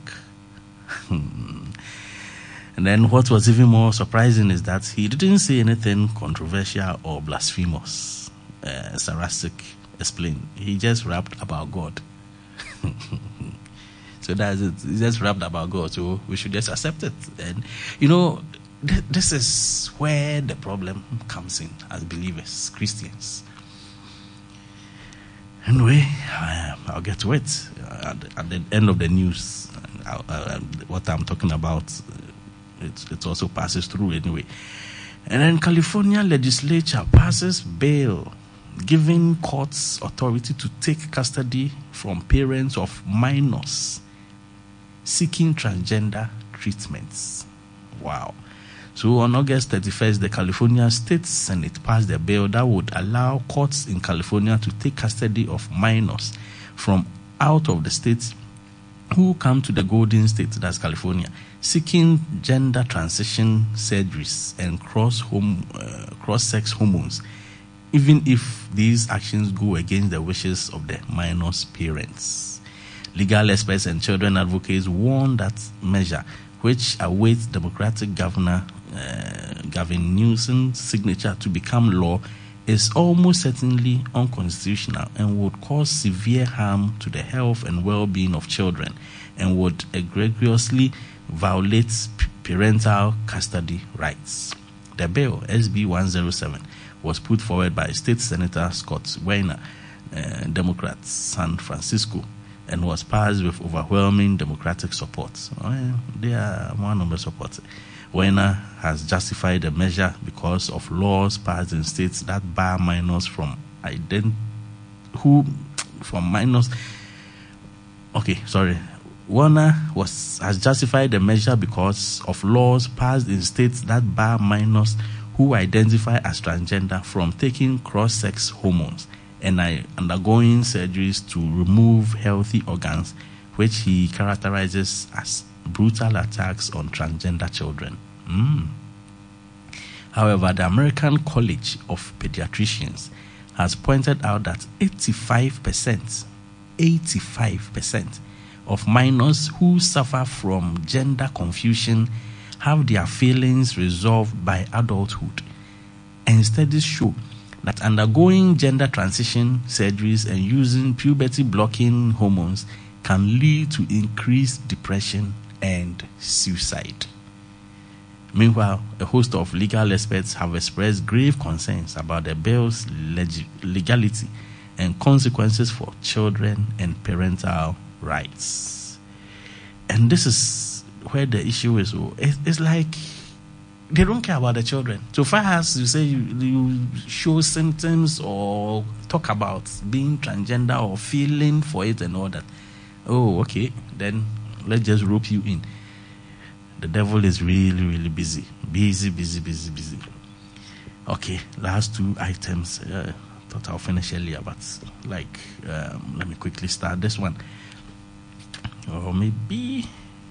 And then what was even more surprising is that he didn't say anything controversial or blasphemous. Uh, Sarasik explained. He just rapped about God. So that's it. It's just wrapped about God. So we should just accept it. And, you know, th- this is where the problem comes in as believers, Christians. Anyway, uh, I'll get to it. Uh, at, the, at the end of the news, uh, uh, what I'm talking about, uh, it, it also passes through anyway. And then California legislature passes bill giving courts authority to take custody from parents of minors seeking transgender treatments. Wow. So on August thirty-first, the California State Senate passed a bill that would allow courts in California to take custody of minors from out of the state who come to the Golden State, that's California, seeking gender transition surgeries and cross home, uh, cross-sex hormones, even if these actions go against the wishes of the minor's parents. Legal experts and children advocates warn that measure, which awaits Democratic Governor uh, Gavin Newsom's signature to become law, is almost certainly unconstitutional and would cause severe harm to the health and well-being of children and would egregiously violate parental custody rights. The bill, S B one oh seven, was put forward by State Senator Scott Weiner, uh, Democrat, San Francisco, and was passed with overwhelming Democratic support. Well, they are one number support. Weiner has justified the measure because of laws passed in states that bar minors from ident- who from minors. Okay, sorry. Weiner was has justified the measure because of laws passed in states that bar minors who identify as transgender from taking cross-sex hormones and are undergoing surgeries to remove healthy organs, which he characterizes as brutal attacks on transgender children. Mm. However, the American College of Pediatricians has pointed out that eighty-five percent, eighty-five percent of minors who suffer from gender confusion have their feelings resolved by adulthood. And studies show that undergoing gender transition surgeries and using puberty-blocking hormones can lead to increased depression and suicide. Meanwhile, a host of legal experts have expressed grave concerns about the bill's leg- legality and consequences for children and parental rights. And this is where the issue is. It's like they don't care about the children. So far as you say you, you show symptoms or talk about being transgender or feeling for it and all that, oh, okay, then let's just rope you in. The devil is really, really busy. Busy, busy, busy, busy. Okay, last two items. Uh, thought I'll finish earlier, but like, um, let me quickly start this one. Or maybe...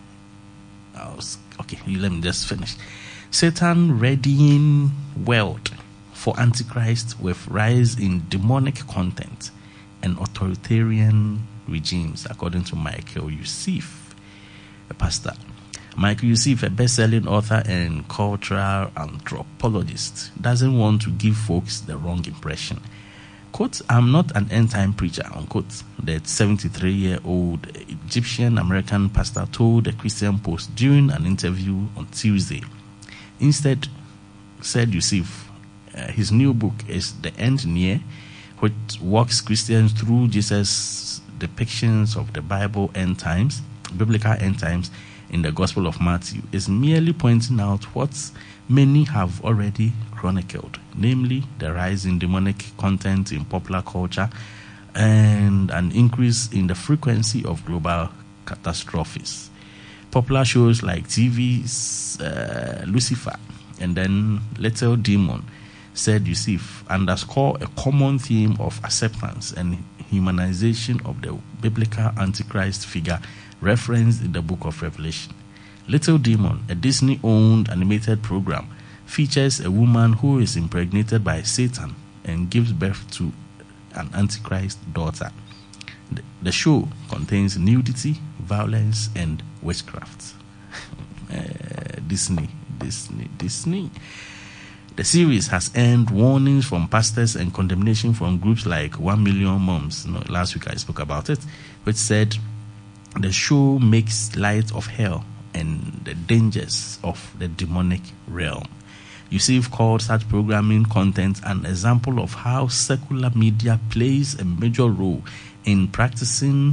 I'll, okay, let me just finish. Satan readying world for Antichrist with rise in demonic content and authoritarian regimes, according to Michael Youssef, a pastor. Michael Youssef, a best-selling author and cultural anthropologist, doesn't want to give folks the wrong impression. Quote, "I'm not an end-time preacher," unquote, the seventy-three-year-old Egyptian-American pastor told the Christian Post during an interview on Tuesday. Instead, said Youssef, uh, his new book is The End Near, which walks Christians through Jesus' depictions of the Bible end times, biblical end times, in the Gospel of Matthew, is merely pointing out what many have already chronicled, namely the rise in demonic content in popular culture and an increase in the frequency of global catastrophes. Popular shows like T V's uh, Lucifer and then Little Demon, said Youssef, underscore a common theme of acceptance and humanization of the biblical Antichrist figure referenced in the book of Revelation. Little Demon, a Disney-owned animated program, features a woman who is impregnated by Satan and gives birth to an Antichrist daughter. The, the show contains nudity, violence, and witchcraft. uh, Disney, Disney, Disney. The series has earned warnings from pastors and condemnation from groups like One Million Moms. You know, last week I spoke about it, which said The show makes light of hell and the dangers of the demonic realm. Yusuf called such programming content an example of how secular media plays a major role in practicing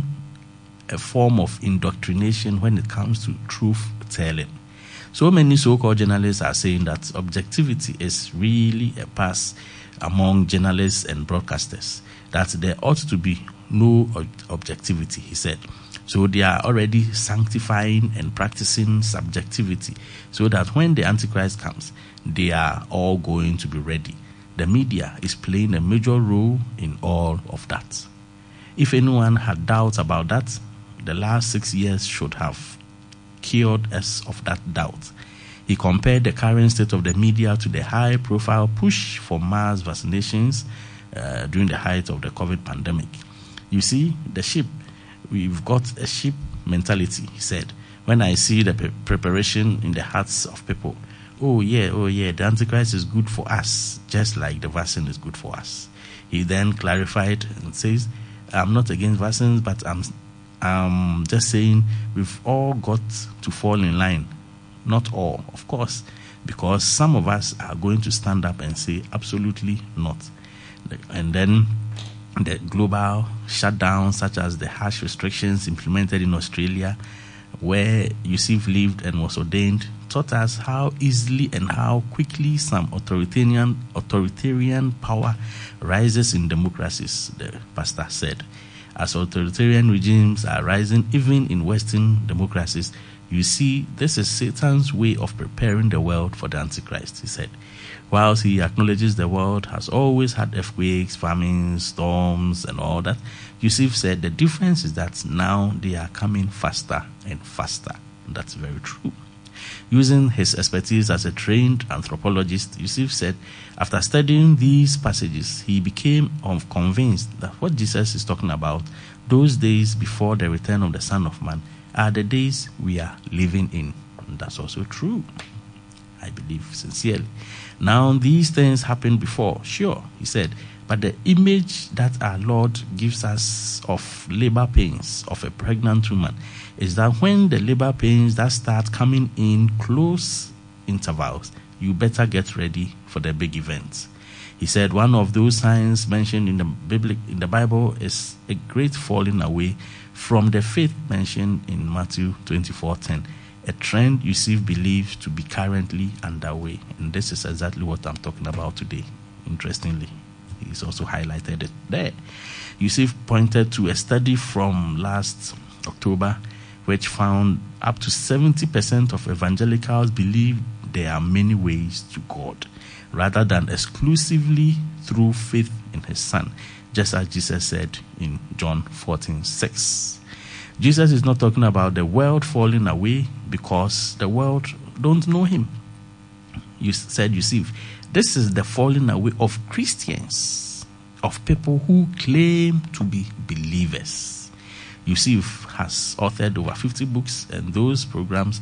a form of indoctrination when it comes to truth telling. So many so-called journalists are saying that objectivity is really a pass among journalists and broadcasters, that there ought to be no objectivity, he said. So they are already sanctifying and practicing subjectivity so that when the Antichrist comes, they are all going to be ready. The media is playing a major role in all of that. If anyone had doubts about that, the last six years should have cured us of that doubt. He compared the current state of the media to the high-profile push for mass vaccinations uh, during the height of the COVID pandemic. You see, the sheep, we've got a sheep mentality, he said. When I see the pre- preparation in the hearts of people, oh yeah, oh yeah, the Antichrist is good for us, just like the vaccine is good for us. He then clarified and says, I'm not against vaccines, but I'm, I'm just saying we've all got to fall in line. Not all, of course, because some of us are going to stand up and say absolutely not. And then the global shutdown, such as the harsh restrictions implemented in Australia, where Yusuf lived and was ordained, taught us how easily and how quickly some authoritarian authoritarian power rises in democracies, the pastor said. As authoritarian regimes are rising even in Western democracies, you see, this is Satan's way of preparing the world for the Antichrist, he said. Whilst he acknowledges the world has always had earthquakes, famines, storms, and all that, Yusuf said the difference is that now they are coming faster and faster. And that's very true. Using his expertise as a trained anthropologist, Yusuf said, after studying these passages, he became convinced that what Jesus is talking about, those days before the return of the Son of Man, are the days we are living in. And that's also true, I believe sincerely. Now, these things happened before, sure, he said, but the image that our Lord gives us of labor pains of a pregnant woman is that when the labor pains that start coming in close intervals, you better get ready for the big events. He said one of those signs mentioned in the Bible, in the Bible is a great falling away from the faith mentioned in Matthew twenty-four ten, a trend Yusuf believes to be currently underway. And this is exactly what I'm talking about today, interestingly. He's also highlighted it there. Yusuf pointed to a study from last October which found up to seventy percent of evangelicals believe there are many ways to God, rather than exclusively through faith in his Son, just as Jesus said in John fourteen six. Jesus is not talking about the world falling away because the world don't know him. You said, Yusuf, this is the falling away of Christians, of people who claim to be believers. Yusuf has authored over fifty books, and those programs,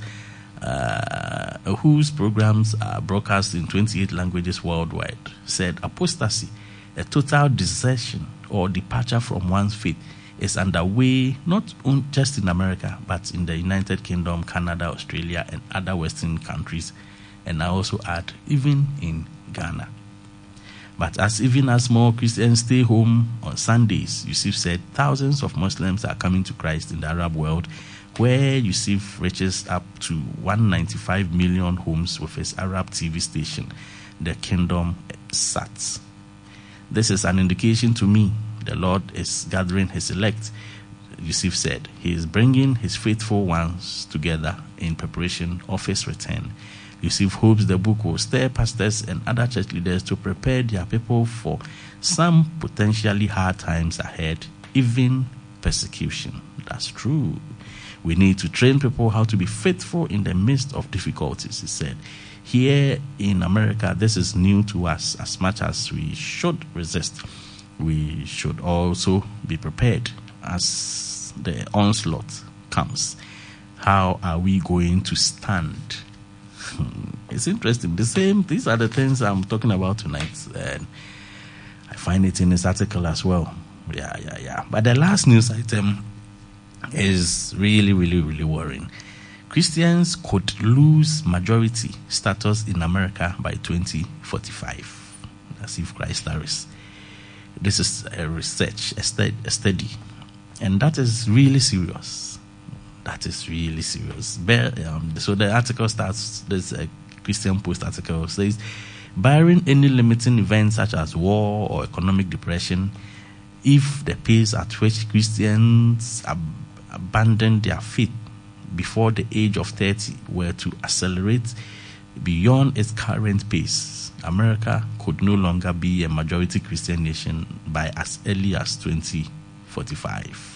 uh, whose programs are broadcast in twenty-eight languages worldwide, said apostasy, a total desertion or departure from one's faith, is underway not just in America, but in the United Kingdom, Canada, Australia, and other Western countries, and I also add, even in Ghana. But as even as more Christians stay home on Sundays, Yusuf said thousands of Muslims are coming to Christ in the Arab world, where Yusuf reaches up to one hundred ninety-five million homes with his Arab T V station, the Kingdom Sat. This is an indication to me the Lord is gathering his elect, Yusuf said. He is bringing his faithful ones together in preparation of his return. Yusuf hopes the book will stir pastors and other church leaders to prepare their people for some potentially hard times ahead, even persecution. That's true. We need to train people how to be faithful in the midst of difficulties, he said. Here in America, this is new to us. As much as we should resist, we should also be prepared as the onslaught comes. How are we going to stand? It's interesting. The same, these are the things I'm talking about tonight. And I find it in this article as well. Yeah, yeah, yeah. But the last news item is really, really, really worrying. Christians could lose majority status in America by twenty forty-five, as if Christ tarries. This is a research, a, stu- a study, and that is really serious. That is really serious. Bear, um, so the article starts, there's a Christian Post article, says, barring any limiting events such as war or economic depression, if the pace at which Christians ab- abandon their faith before the age of thirty were to accelerate beyond its current pace, America could no longer be a majority Christian nation by as early as twenty forty-five.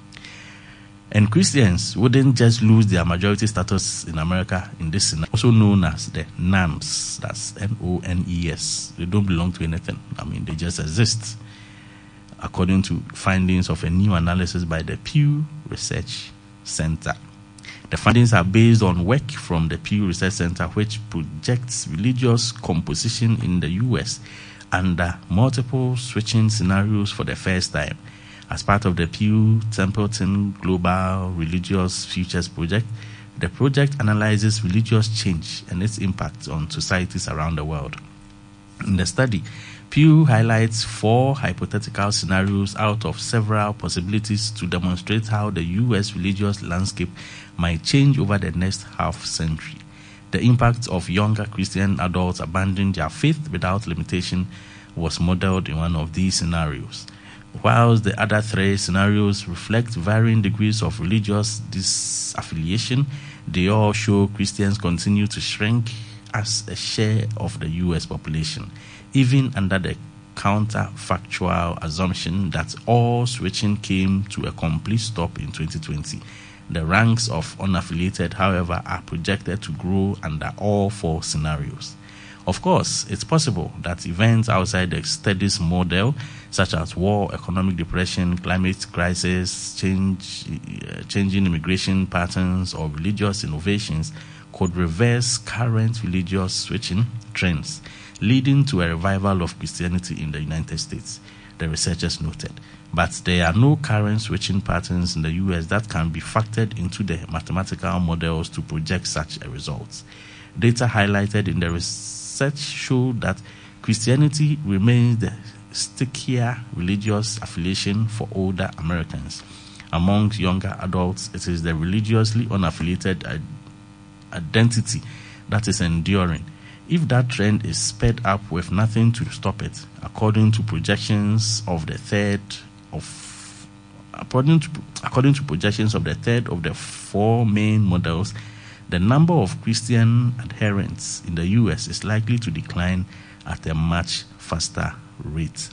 And Christians wouldn't just lose their majority status in America in this scenario, also known as the N A M S, that's N O N E S. They don't belong to anything. I mean, they just exist, according to findings of a new analysis by the Pew Research Center. The findings are based on work from the Pew Research Center, which projects religious composition in the U S under multiple switching scenarios for the first time. As part of the Pew Templeton Global Religious Futures Project, the project analyzes religious change and its impact on societies around the world. In the study, Pew highlights four hypothetical scenarios out of several possibilities to demonstrate how the U S religious landscape might change over the next half-century. The impact of younger Christian adults abandoning their faith without limitation was modeled in one of these scenarios. Whilst the other three scenarios reflect varying degrees of religious disaffiliation, they all show Christians continue to shrink as a share of the U S population, even under the counterfactual assumption that all switching came to a complete stop in twenty twenty. The ranks of unaffiliated, however, are projected to grow under all four scenarios. Of course, it's possible that events outside the study's model, such as war, economic depression, climate crisis, change, uh, changing immigration patterns, or religious innovations, could reverse current religious switching trends, leading to a revival of Christianity in the United States, the researchers noted. But there are no current switching patterns in the U S that can be factored into the mathematical models to project such a result. Data highlighted in the research show that Christianity remains the stickier religious affiliation for older Americans. Among younger adults, it is the religiously unaffiliated identity that is enduring. If that trend is sped up with nothing to stop it, according to projections of the third of according to according to projections of the third of the four main models, the number of Christian adherents in the U S is likely to decline at a much faster rate.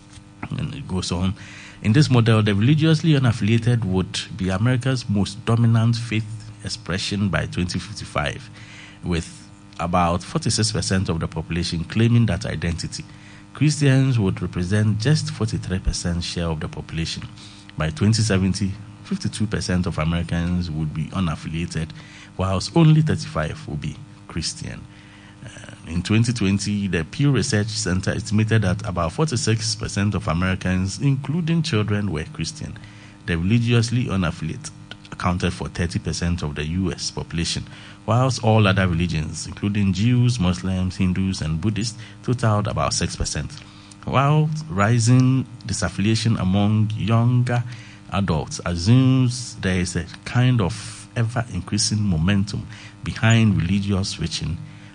And it goes on. In this model, the religiously unaffiliated would be America's most dominant faith expression by twenty fifty-five, with about forty-six percent of the population claiming that identity. Christians would represent just forty-three percent share of the population. By twenty seventy, fifty-two percent of Americans would be unaffiliated, whilst only thirty-five would be Christian. Uh, in twenty twenty, the Pew Research Center estimated that about forty-six percent of Americans, including children, were Christian. The religiously unaffiliated accounted for thirty percent of the U S population, whilst all other religions, including Jews, Muslims, Hindus, and Buddhists, totaled about six percent. While rising disaffiliation among younger adults assumes there is a kind of ever-increasing momentum behind religious switching,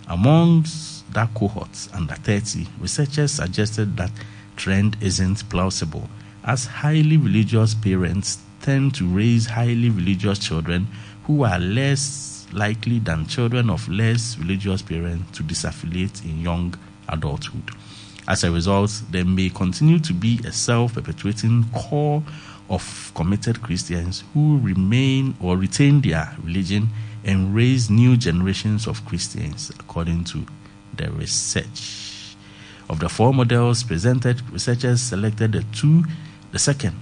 amongst that cohort under thirty, researchers suggested that trend isn't plausible, as highly religious parents tend to raise highly religious children who are less likely than children of less religious parents to disaffiliate in young adulthood. As a result, there may continue to be a self-perpetuating core of committed Christians who remain or retain their religion and raise new generations of Christians, according to the research. Of the four models presented, researchers selected the two, the second,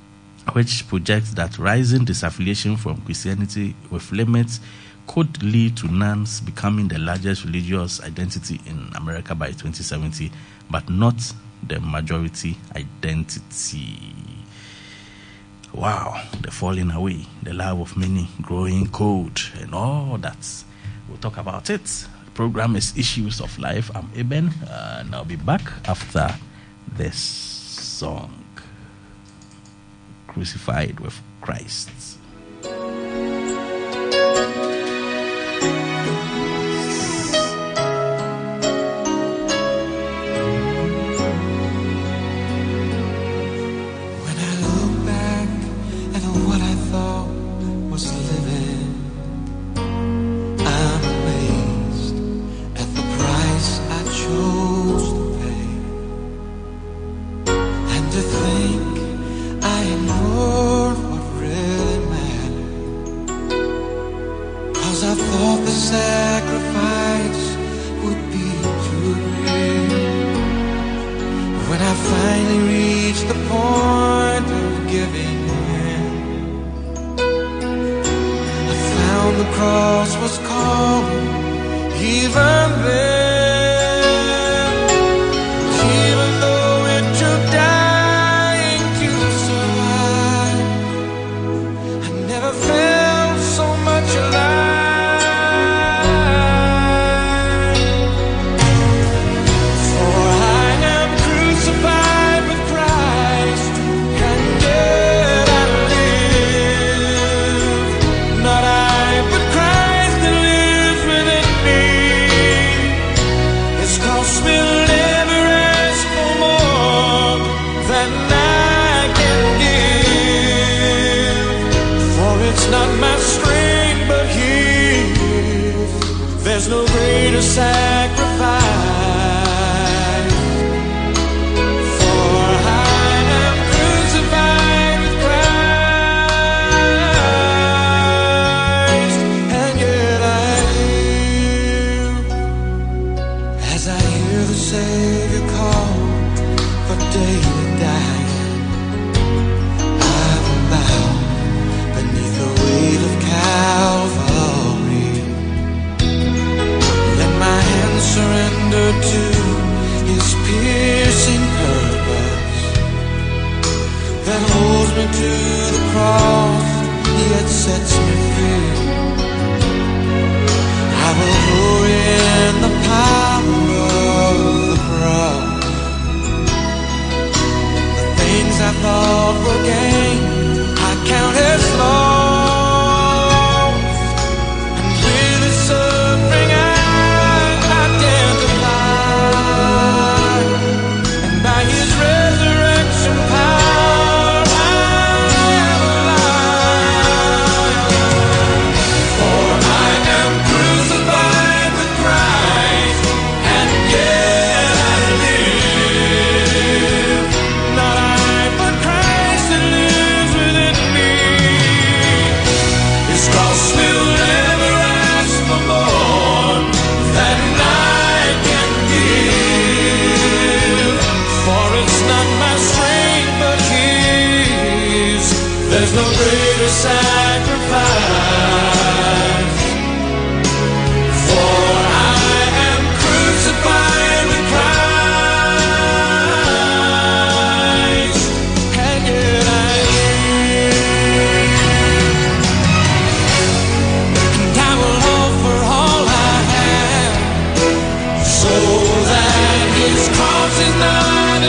which projects that rising disaffiliation from Christianity with limits could lead to nuns becoming the largest religious identity in America by twenty seventy, but not the majority identity. wow, the falling away, the love of many growing cold, and all that. We'll talk about it. The program is Issues of Life. I'm Eben, uh, and I'll be back after this song, Crucified with Christ.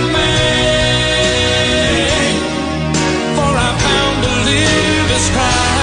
For I found to live is Christ.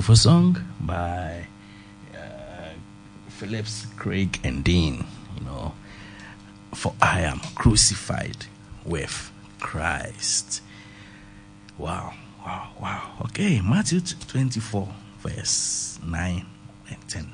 beautiful song by uh, Phillips, Craig, and Dean. You know, for I am crucified with Christ. Wow, wow, wow. Okay, Matthew twenty-four, verse nine and ten.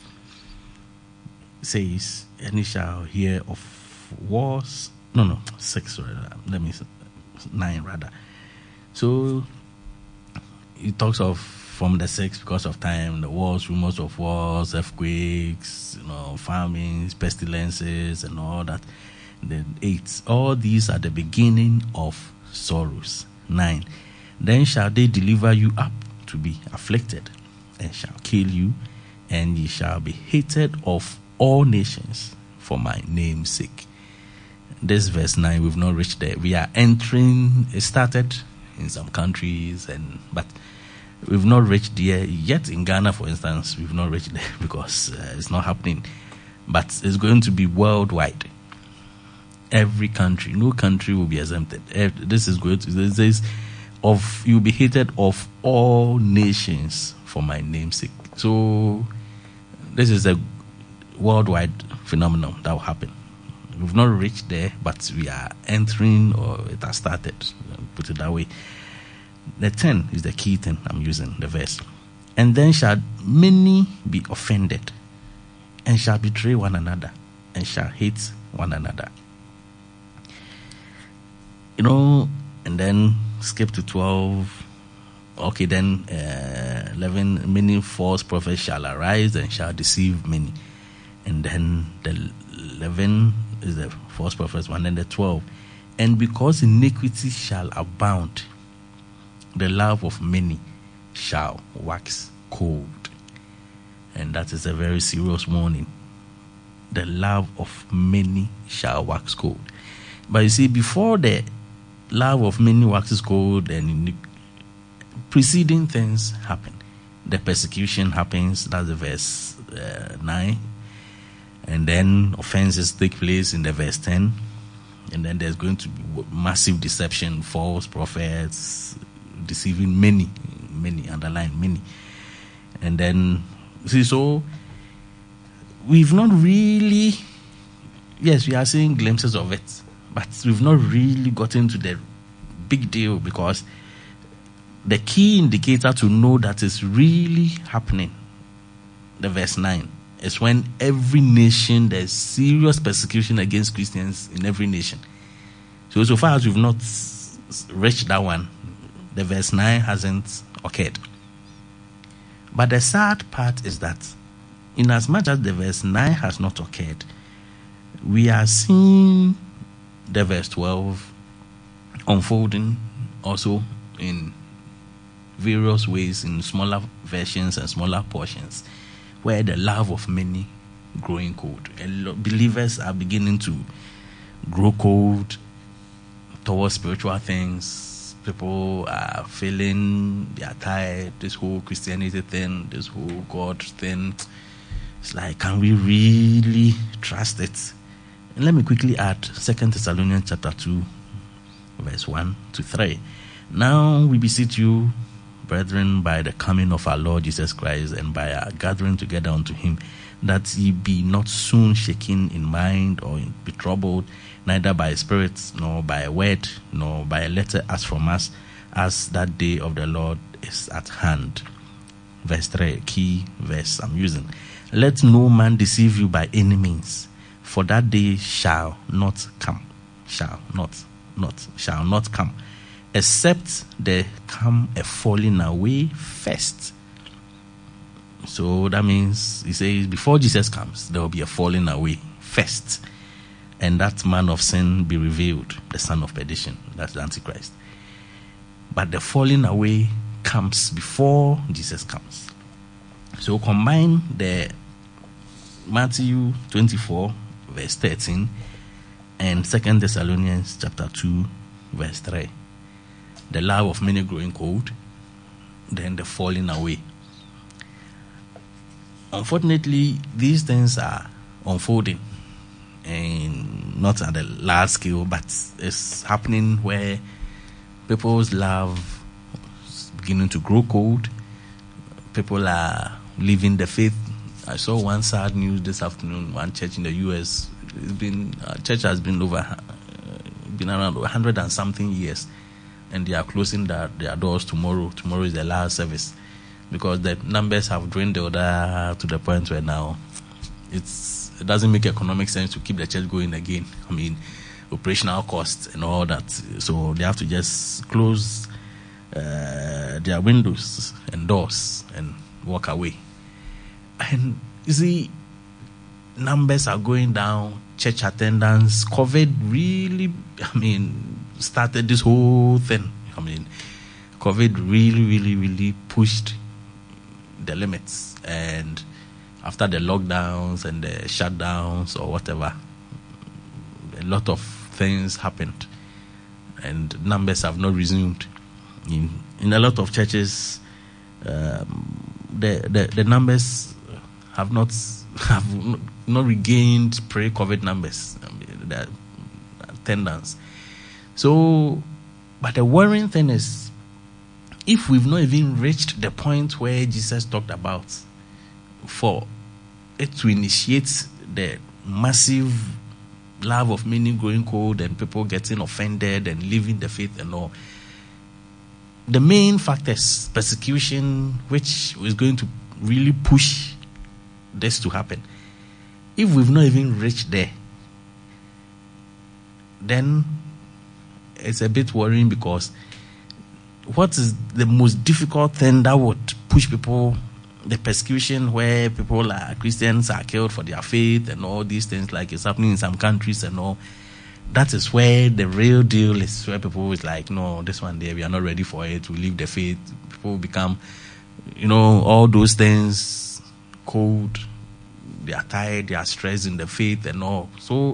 It says, and you shall hear of wars. No, no, six rather. Let me nine rather. So it talks of from the six because of time, the wars, rumors of wars, earthquakes, you know, famines, pestilences, and all that. Then eight, all these are the beginning of sorrows. Nine, then shall they deliver you up to be afflicted, and shall kill you, and ye shall be hated of all nations for my name's sake. This verse nine, we've not reached there. We are entering, it started in some countries, and but we've not reached there yet. In Ghana, for instance, we've not reached there because uh, it's not happening. But it's going to be worldwide. Every country, no country will be exempted. This is going to, this is of, you'll be hated of all nations for my name's sake. So this is a worldwide phenomenon that will happen. We've not reached there, but we are entering, or it has started, put it that way. The ten is the key thing I'm using, the verse. And then shall many be offended, and shall betray one another, and shall hate one another. You know, and then skip to twelve. Okay, then uh, eleven, many false prophets shall arise and shall deceive many. And then the eleven is the false prophets one, and the twelve. And because iniquity shall abound, the love of many shall wax cold. And that is a very serious warning. The love of many shall wax cold. But you see, before the love of many waxes cold, and preceding things happen. The persecution happens, that's the verse uh, nine. And then offenses take place in the verse ten. And then there's going to be massive deception, false prophets, deceiving many, many, underline many. And then, see, so we've not really, yes, we are seeing glimpses of it, but we've not really gotten to the big deal, because the key indicator to know that it's really happening, the verse nine, is when every nation, there's serious persecution against Christians in every nation. So, so far as we've not reached that one, the verse nine hasn't occurred. But the sad part is that, in as much as the verse nine has not occurred, we are seeing the verse twelve unfolding also in various ways, in smaller versions and smaller portions, where the love of many growing cold. And believers are beginning to grow cold towards spiritual things. People are feeling they are tired. This whole Christianity thing, this whole God thing, it's like, can we really trust it? And let me quickly add Second Thessalonians chapter two, verse one to three. Now we beseech you, brethren, by the coming of our Lord Jesus Christ, and by our gathering together unto him, that ye be not soon shaken in mind, or be troubled, neither by spirits, nor by a word, nor by a letter as from us, as that day of the Lord is at hand. Verse three, key verse I'm using. Let no man deceive you by any means, for that day shall not come, shall not, not, shall not come, except there come a falling away first. So that means, he says, before Jesus comes, there will be a falling away first. And that man of sin be revealed, the son of perdition. That's the Antichrist. But the falling away comes before Jesus comes. So combine the Matthew twenty-four, verse thirteen, and Second Thessalonians chapter two, verse three. The love of many growing cold, then the falling away. Unfortunately, these things are unfolding, and not at a large scale, but it's happening where people's love is beginning to grow cold. people are leaving the faith. I saw one sad news this afternoon. One church in the U S, it's been uh, church has been over, uh, been around a hundred and something years, and they are closing their, their doors tomorrow. Tomorrow is the last service because the numbers have dwindled uh, to the point where now it's it doesn't make economic sense to keep the church going again. I mean, operational costs and all that, so they have to just close uh, their windows and doors and walk away. And you see, numbers are going down, church attendance. COVID really, I mean, started this whole thing. I mean, COVID really, really, really pushed the limits. And after the lockdowns and the shutdowns or whatever, a lot of things happened. And numbers have not resumed. In, in a lot of churches, um, the, the, the numbers have not have not regained pre-COVID numbers, I mean, the attendance. So, but the worrying thing is, if we've not even reached the point where Jesus talked about, for it to initiate the massive love of many growing cold and people getting offended and leaving the faith and all, the main factors, persecution, which is going to really push this to happen. If we've not even reached there, then it's a bit worrying, because what is the most difficult thing that would push people, the persecution where people are Christians are killed for their faith and all these things, like it's happening in some countries and all, that is where the real deal is, where people is like, no, this one day we are not ready for it, we leave the faith. People become, you know, all those things, cold, they are tired, they are stressed in the faith and all. So,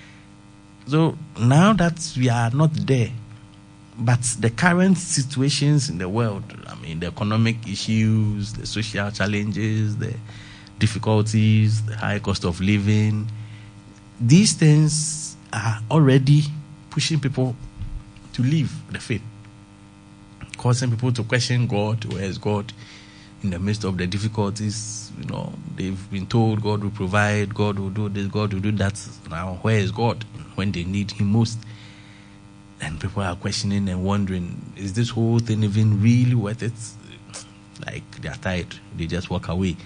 so now that we are not there, but the current situations in the world, I mean, the economic issues, the social challenges, the difficulties, the high cost of living, these things are already pushing people to leave the faith, causing people to question God. Where is God in the midst of the difficulties? You know, they've been told God will provide, God will do this, God will do that. Now, where is God when they need Him most? And people are questioning and wondering, is this whole thing even really worth it? Like, they are tired, they just walk away.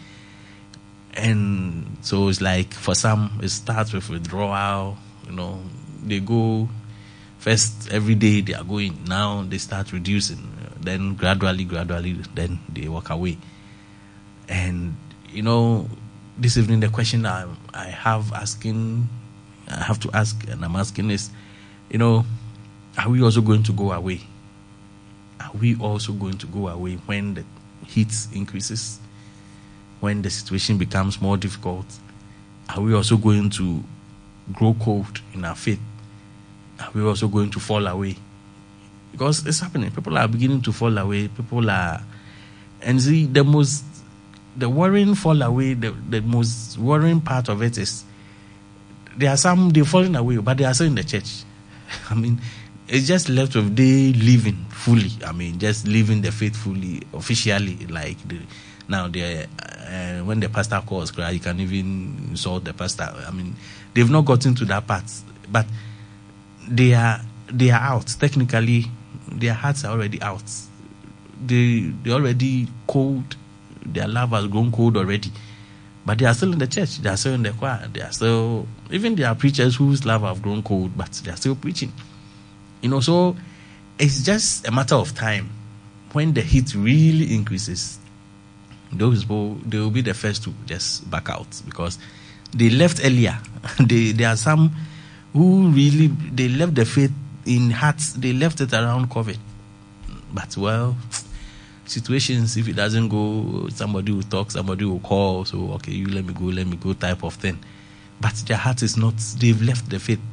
And so it's like, for some, it starts with withdrawal. You know, they go first every day, they are going. Now they start reducing. Then gradually, gradually, then they walk away. And, you know, this evening the question I, I have asking, I have to ask, and I'm asking is, you know, are we also going to go away? Are we also going to go away when the heat increases? When the situation becomes more difficult? Are we also going to grow cold in our faith? Are we also going to fall away? Because it's happening. People are beginning to fall away. People are... And see, the most... The worrying fall away, the, the most worrying part of it is there are some, they're falling away, but they are still in the church. I mean, it's just left with they living fully. I mean, just living the faith fully, officially. Like, the, now, they uh, when the pastor calls, you can even insult the pastor. I mean, they've not gotten to that part. But they are they are out. Technically, their hearts are already out. They, they're already cold. Their love has grown cold already. But they are still in the church. They are still in the choir. They are still... Even there are preachers whose love have grown cold, but they are still preaching. You know, so it's just a matter of time. When the heat really increases, those people, they will be the first to just back out, because they left earlier. they, there are some who really, they left the faith in hearts. They left it around COVID. But, well... situations, if it doesn't go, somebody will talk, somebody will call, so okay, you let me go, let me go type of thing. But their heart is not, they've left the faith.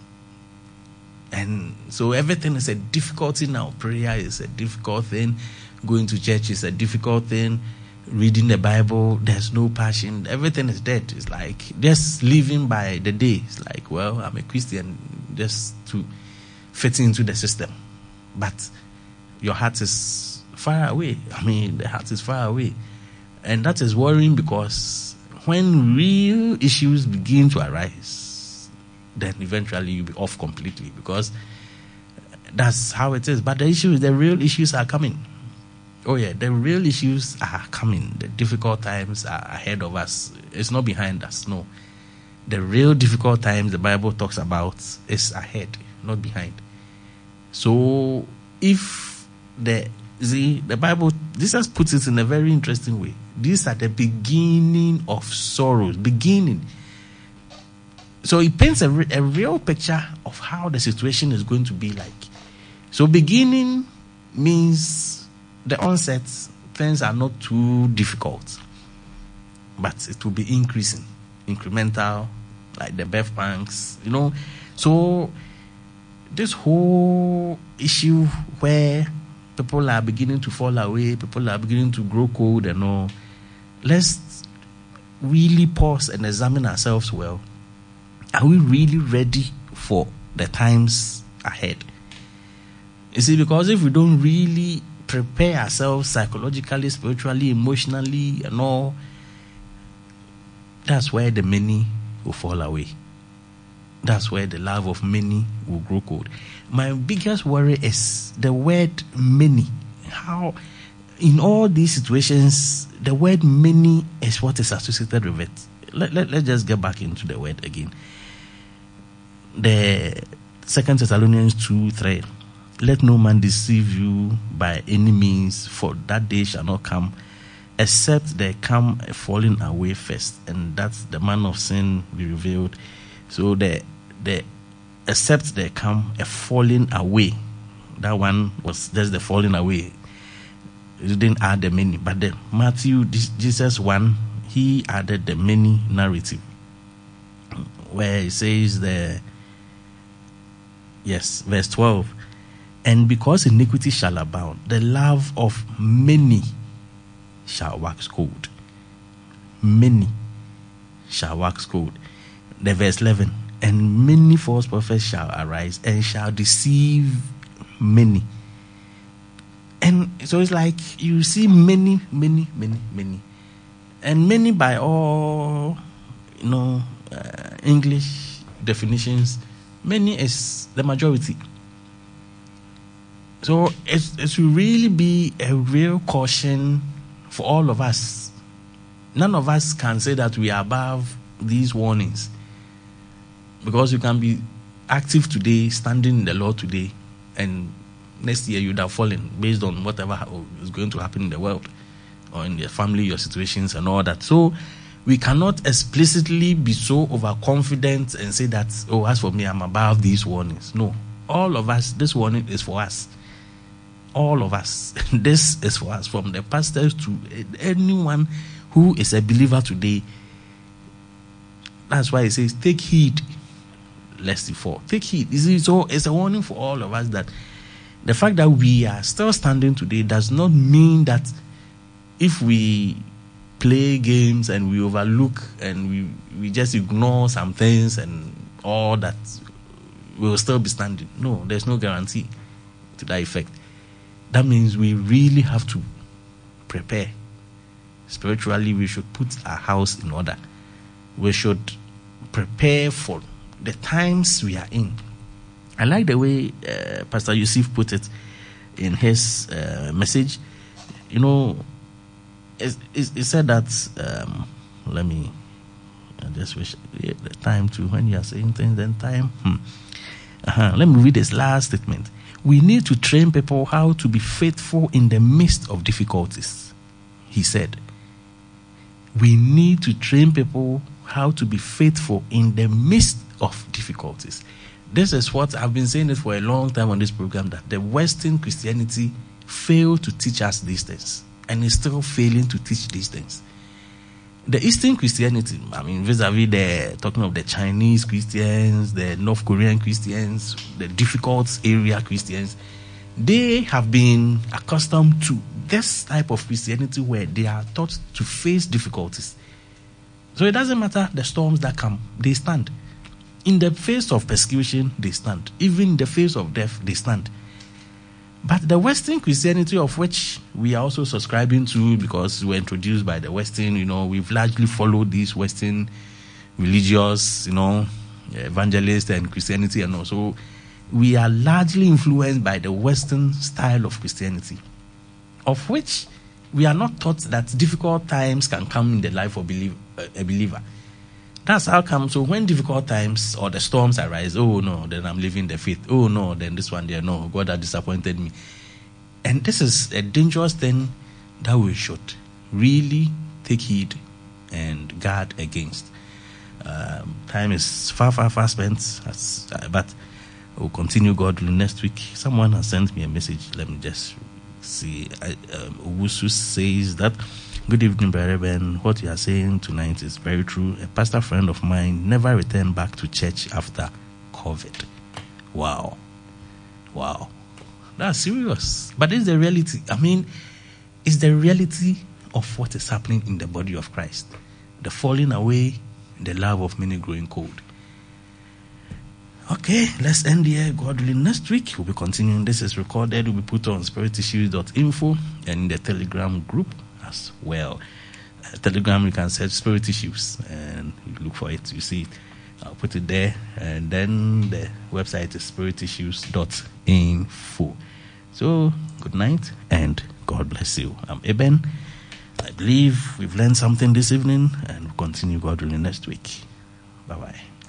And so everything is a difficulty now. Prayer is a difficult thing. Going to church is a difficult thing. Reading the Bible, there's no passion. Everything is dead. It's like just living by the day. It's like, well, I'm a Christian just to fit into the system. But your heart is far away. I mean, the heart is far away. And that is worrying because when real issues begin to arise, then eventually you'll be off completely because that's how it is. But the issue is the real issues are coming. Oh yeah, the real issues are coming. The difficult times are ahead of us. It's not behind us, no. The real difficult times the Bible talks about is ahead, not behind. So if the see the Bible, Jesus puts it in a very interesting way. These are the beginning of sorrows, beginning. So it paints a, re- a real picture of how the situation is going to be like. So beginning means the onset, things are not too difficult, but it will be increasing, incremental, like the birth pangs, you know. So this whole issue where people are beginning to fall away, people are beginning to grow cold and all, let's really pause and examine ourselves well. Are we really ready for the times ahead? You see, because if we don't really prepare ourselves psychologically, spiritually, emotionally, and all, that's where the many will fall away. That's where the love of many will grow cold. My biggest worry is the word many. How, in all these situations, the word many is what is associated with it. Let, let, let's just get back into the word again. The Second Thessalonians two three. Let no man deceive you by any means, for that day shall not come, except there come a falling away first, and that the man of sin be revealed. So the the except there come a falling away. That one was just the falling away. He didn't add the many, but the Matthew Jesus one, he added the many narrative, where it says the yes, verse twelve. And because iniquity shall abound, the love of many shall wax cold. Many shall wax cold. The verse eleven. And many false prophets shall arise and shall deceive many. And so it's like you see many, many, many, many. And many by all, you know, uh, English definitions, many is the majority. So it, it will really be a real caution for all of us. None of us can say that we are above these warnings. Because you can be active today, standing in the Lord today, and next year you'd have fallen based on whatever is going to happen in the world or in your family, your situations and all that. So we cannot explicitly be so overconfident and say that, oh, as for me, I'm above these warnings. No. All of us, this warning is for us. All of us. This is for us, from the pastors to anyone who is a believer today. That's why it says, take heed lest you fall. Take heed. You see, so it's a warning for all of us that the fact that we are still standing today does not mean that if we play games and we overlook and we, we just ignore some things and all that, we will still be standing. No, there's no guarantee to that effect. That means we really have to prepare. Spiritually, we should put our house in order. We should prepare for the times we are in. I like the way uh, Pastor Yusuf put it in his uh, message. You know, it, it, it said that, um, let me, I just wish yeah, the time to, when you are saying things, then time. Hmm. Uh-huh. Let me read this last statement. We need to train people how to be faithful in the midst of difficulties, he said. We need to train people how to be faithful in the midst of difficulties. This is what I've been saying it for a long time on this program, that the Western Christianity failed to teach us these things and is still failing to teach these things. The Eastern Christianity, I mean, vis-a-vis the talking of the Chinese Christians, the North Korean Christians, the difficult area Christians, they have been accustomed to this type of Christianity where they are taught to face difficulties. So it doesn't matter the storms that come, they stand. In the face of persecution, they stand. Even in the face of death, they stand. But the Western Christianity, of which we are also subscribing to because we were introduced by the Western, you know, we've largely followed these Western religious, you know, evangelists and Christianity and all. So we are largely influenced by the Western style of Christianity, of which we are not taught that difficult times can come in the life of belie- a believer. That's how come. So when difficult times or the storms arise, oh no, then I'm leaving the faith. Oh no, then this one there, no, God has disappointed me. And this is a dangerous thing that we should really take heed and guard against. Um, time is far, far, far spent, as, uh, but we'll continue God next week. Someone has sent me a message. Let me just see. I, um, Owusu says that, good evening, Brother Ben. What you are saying tonight is very true. A pastor friend of mine never returned back to church after COVID. Wow. Wow. That's serious. But it's the reality. I mean, it's the reality of what is happening in the body of Christ. The falling away, the love of many growing cold. Okay, let's end here. God willing, next week we'll be continuing. This is recorded, will be put on spirit issues dot info and in the Telegram group as well. Uh, Telegram, you can search Spirit Issues and you look for it, you see it. I'll put it there. And then the website is spirit issues dot info. So, good night and God bless you. I'm Eben. I believe we've learned something this evening and we'll continue God willing next week. Bye-bye.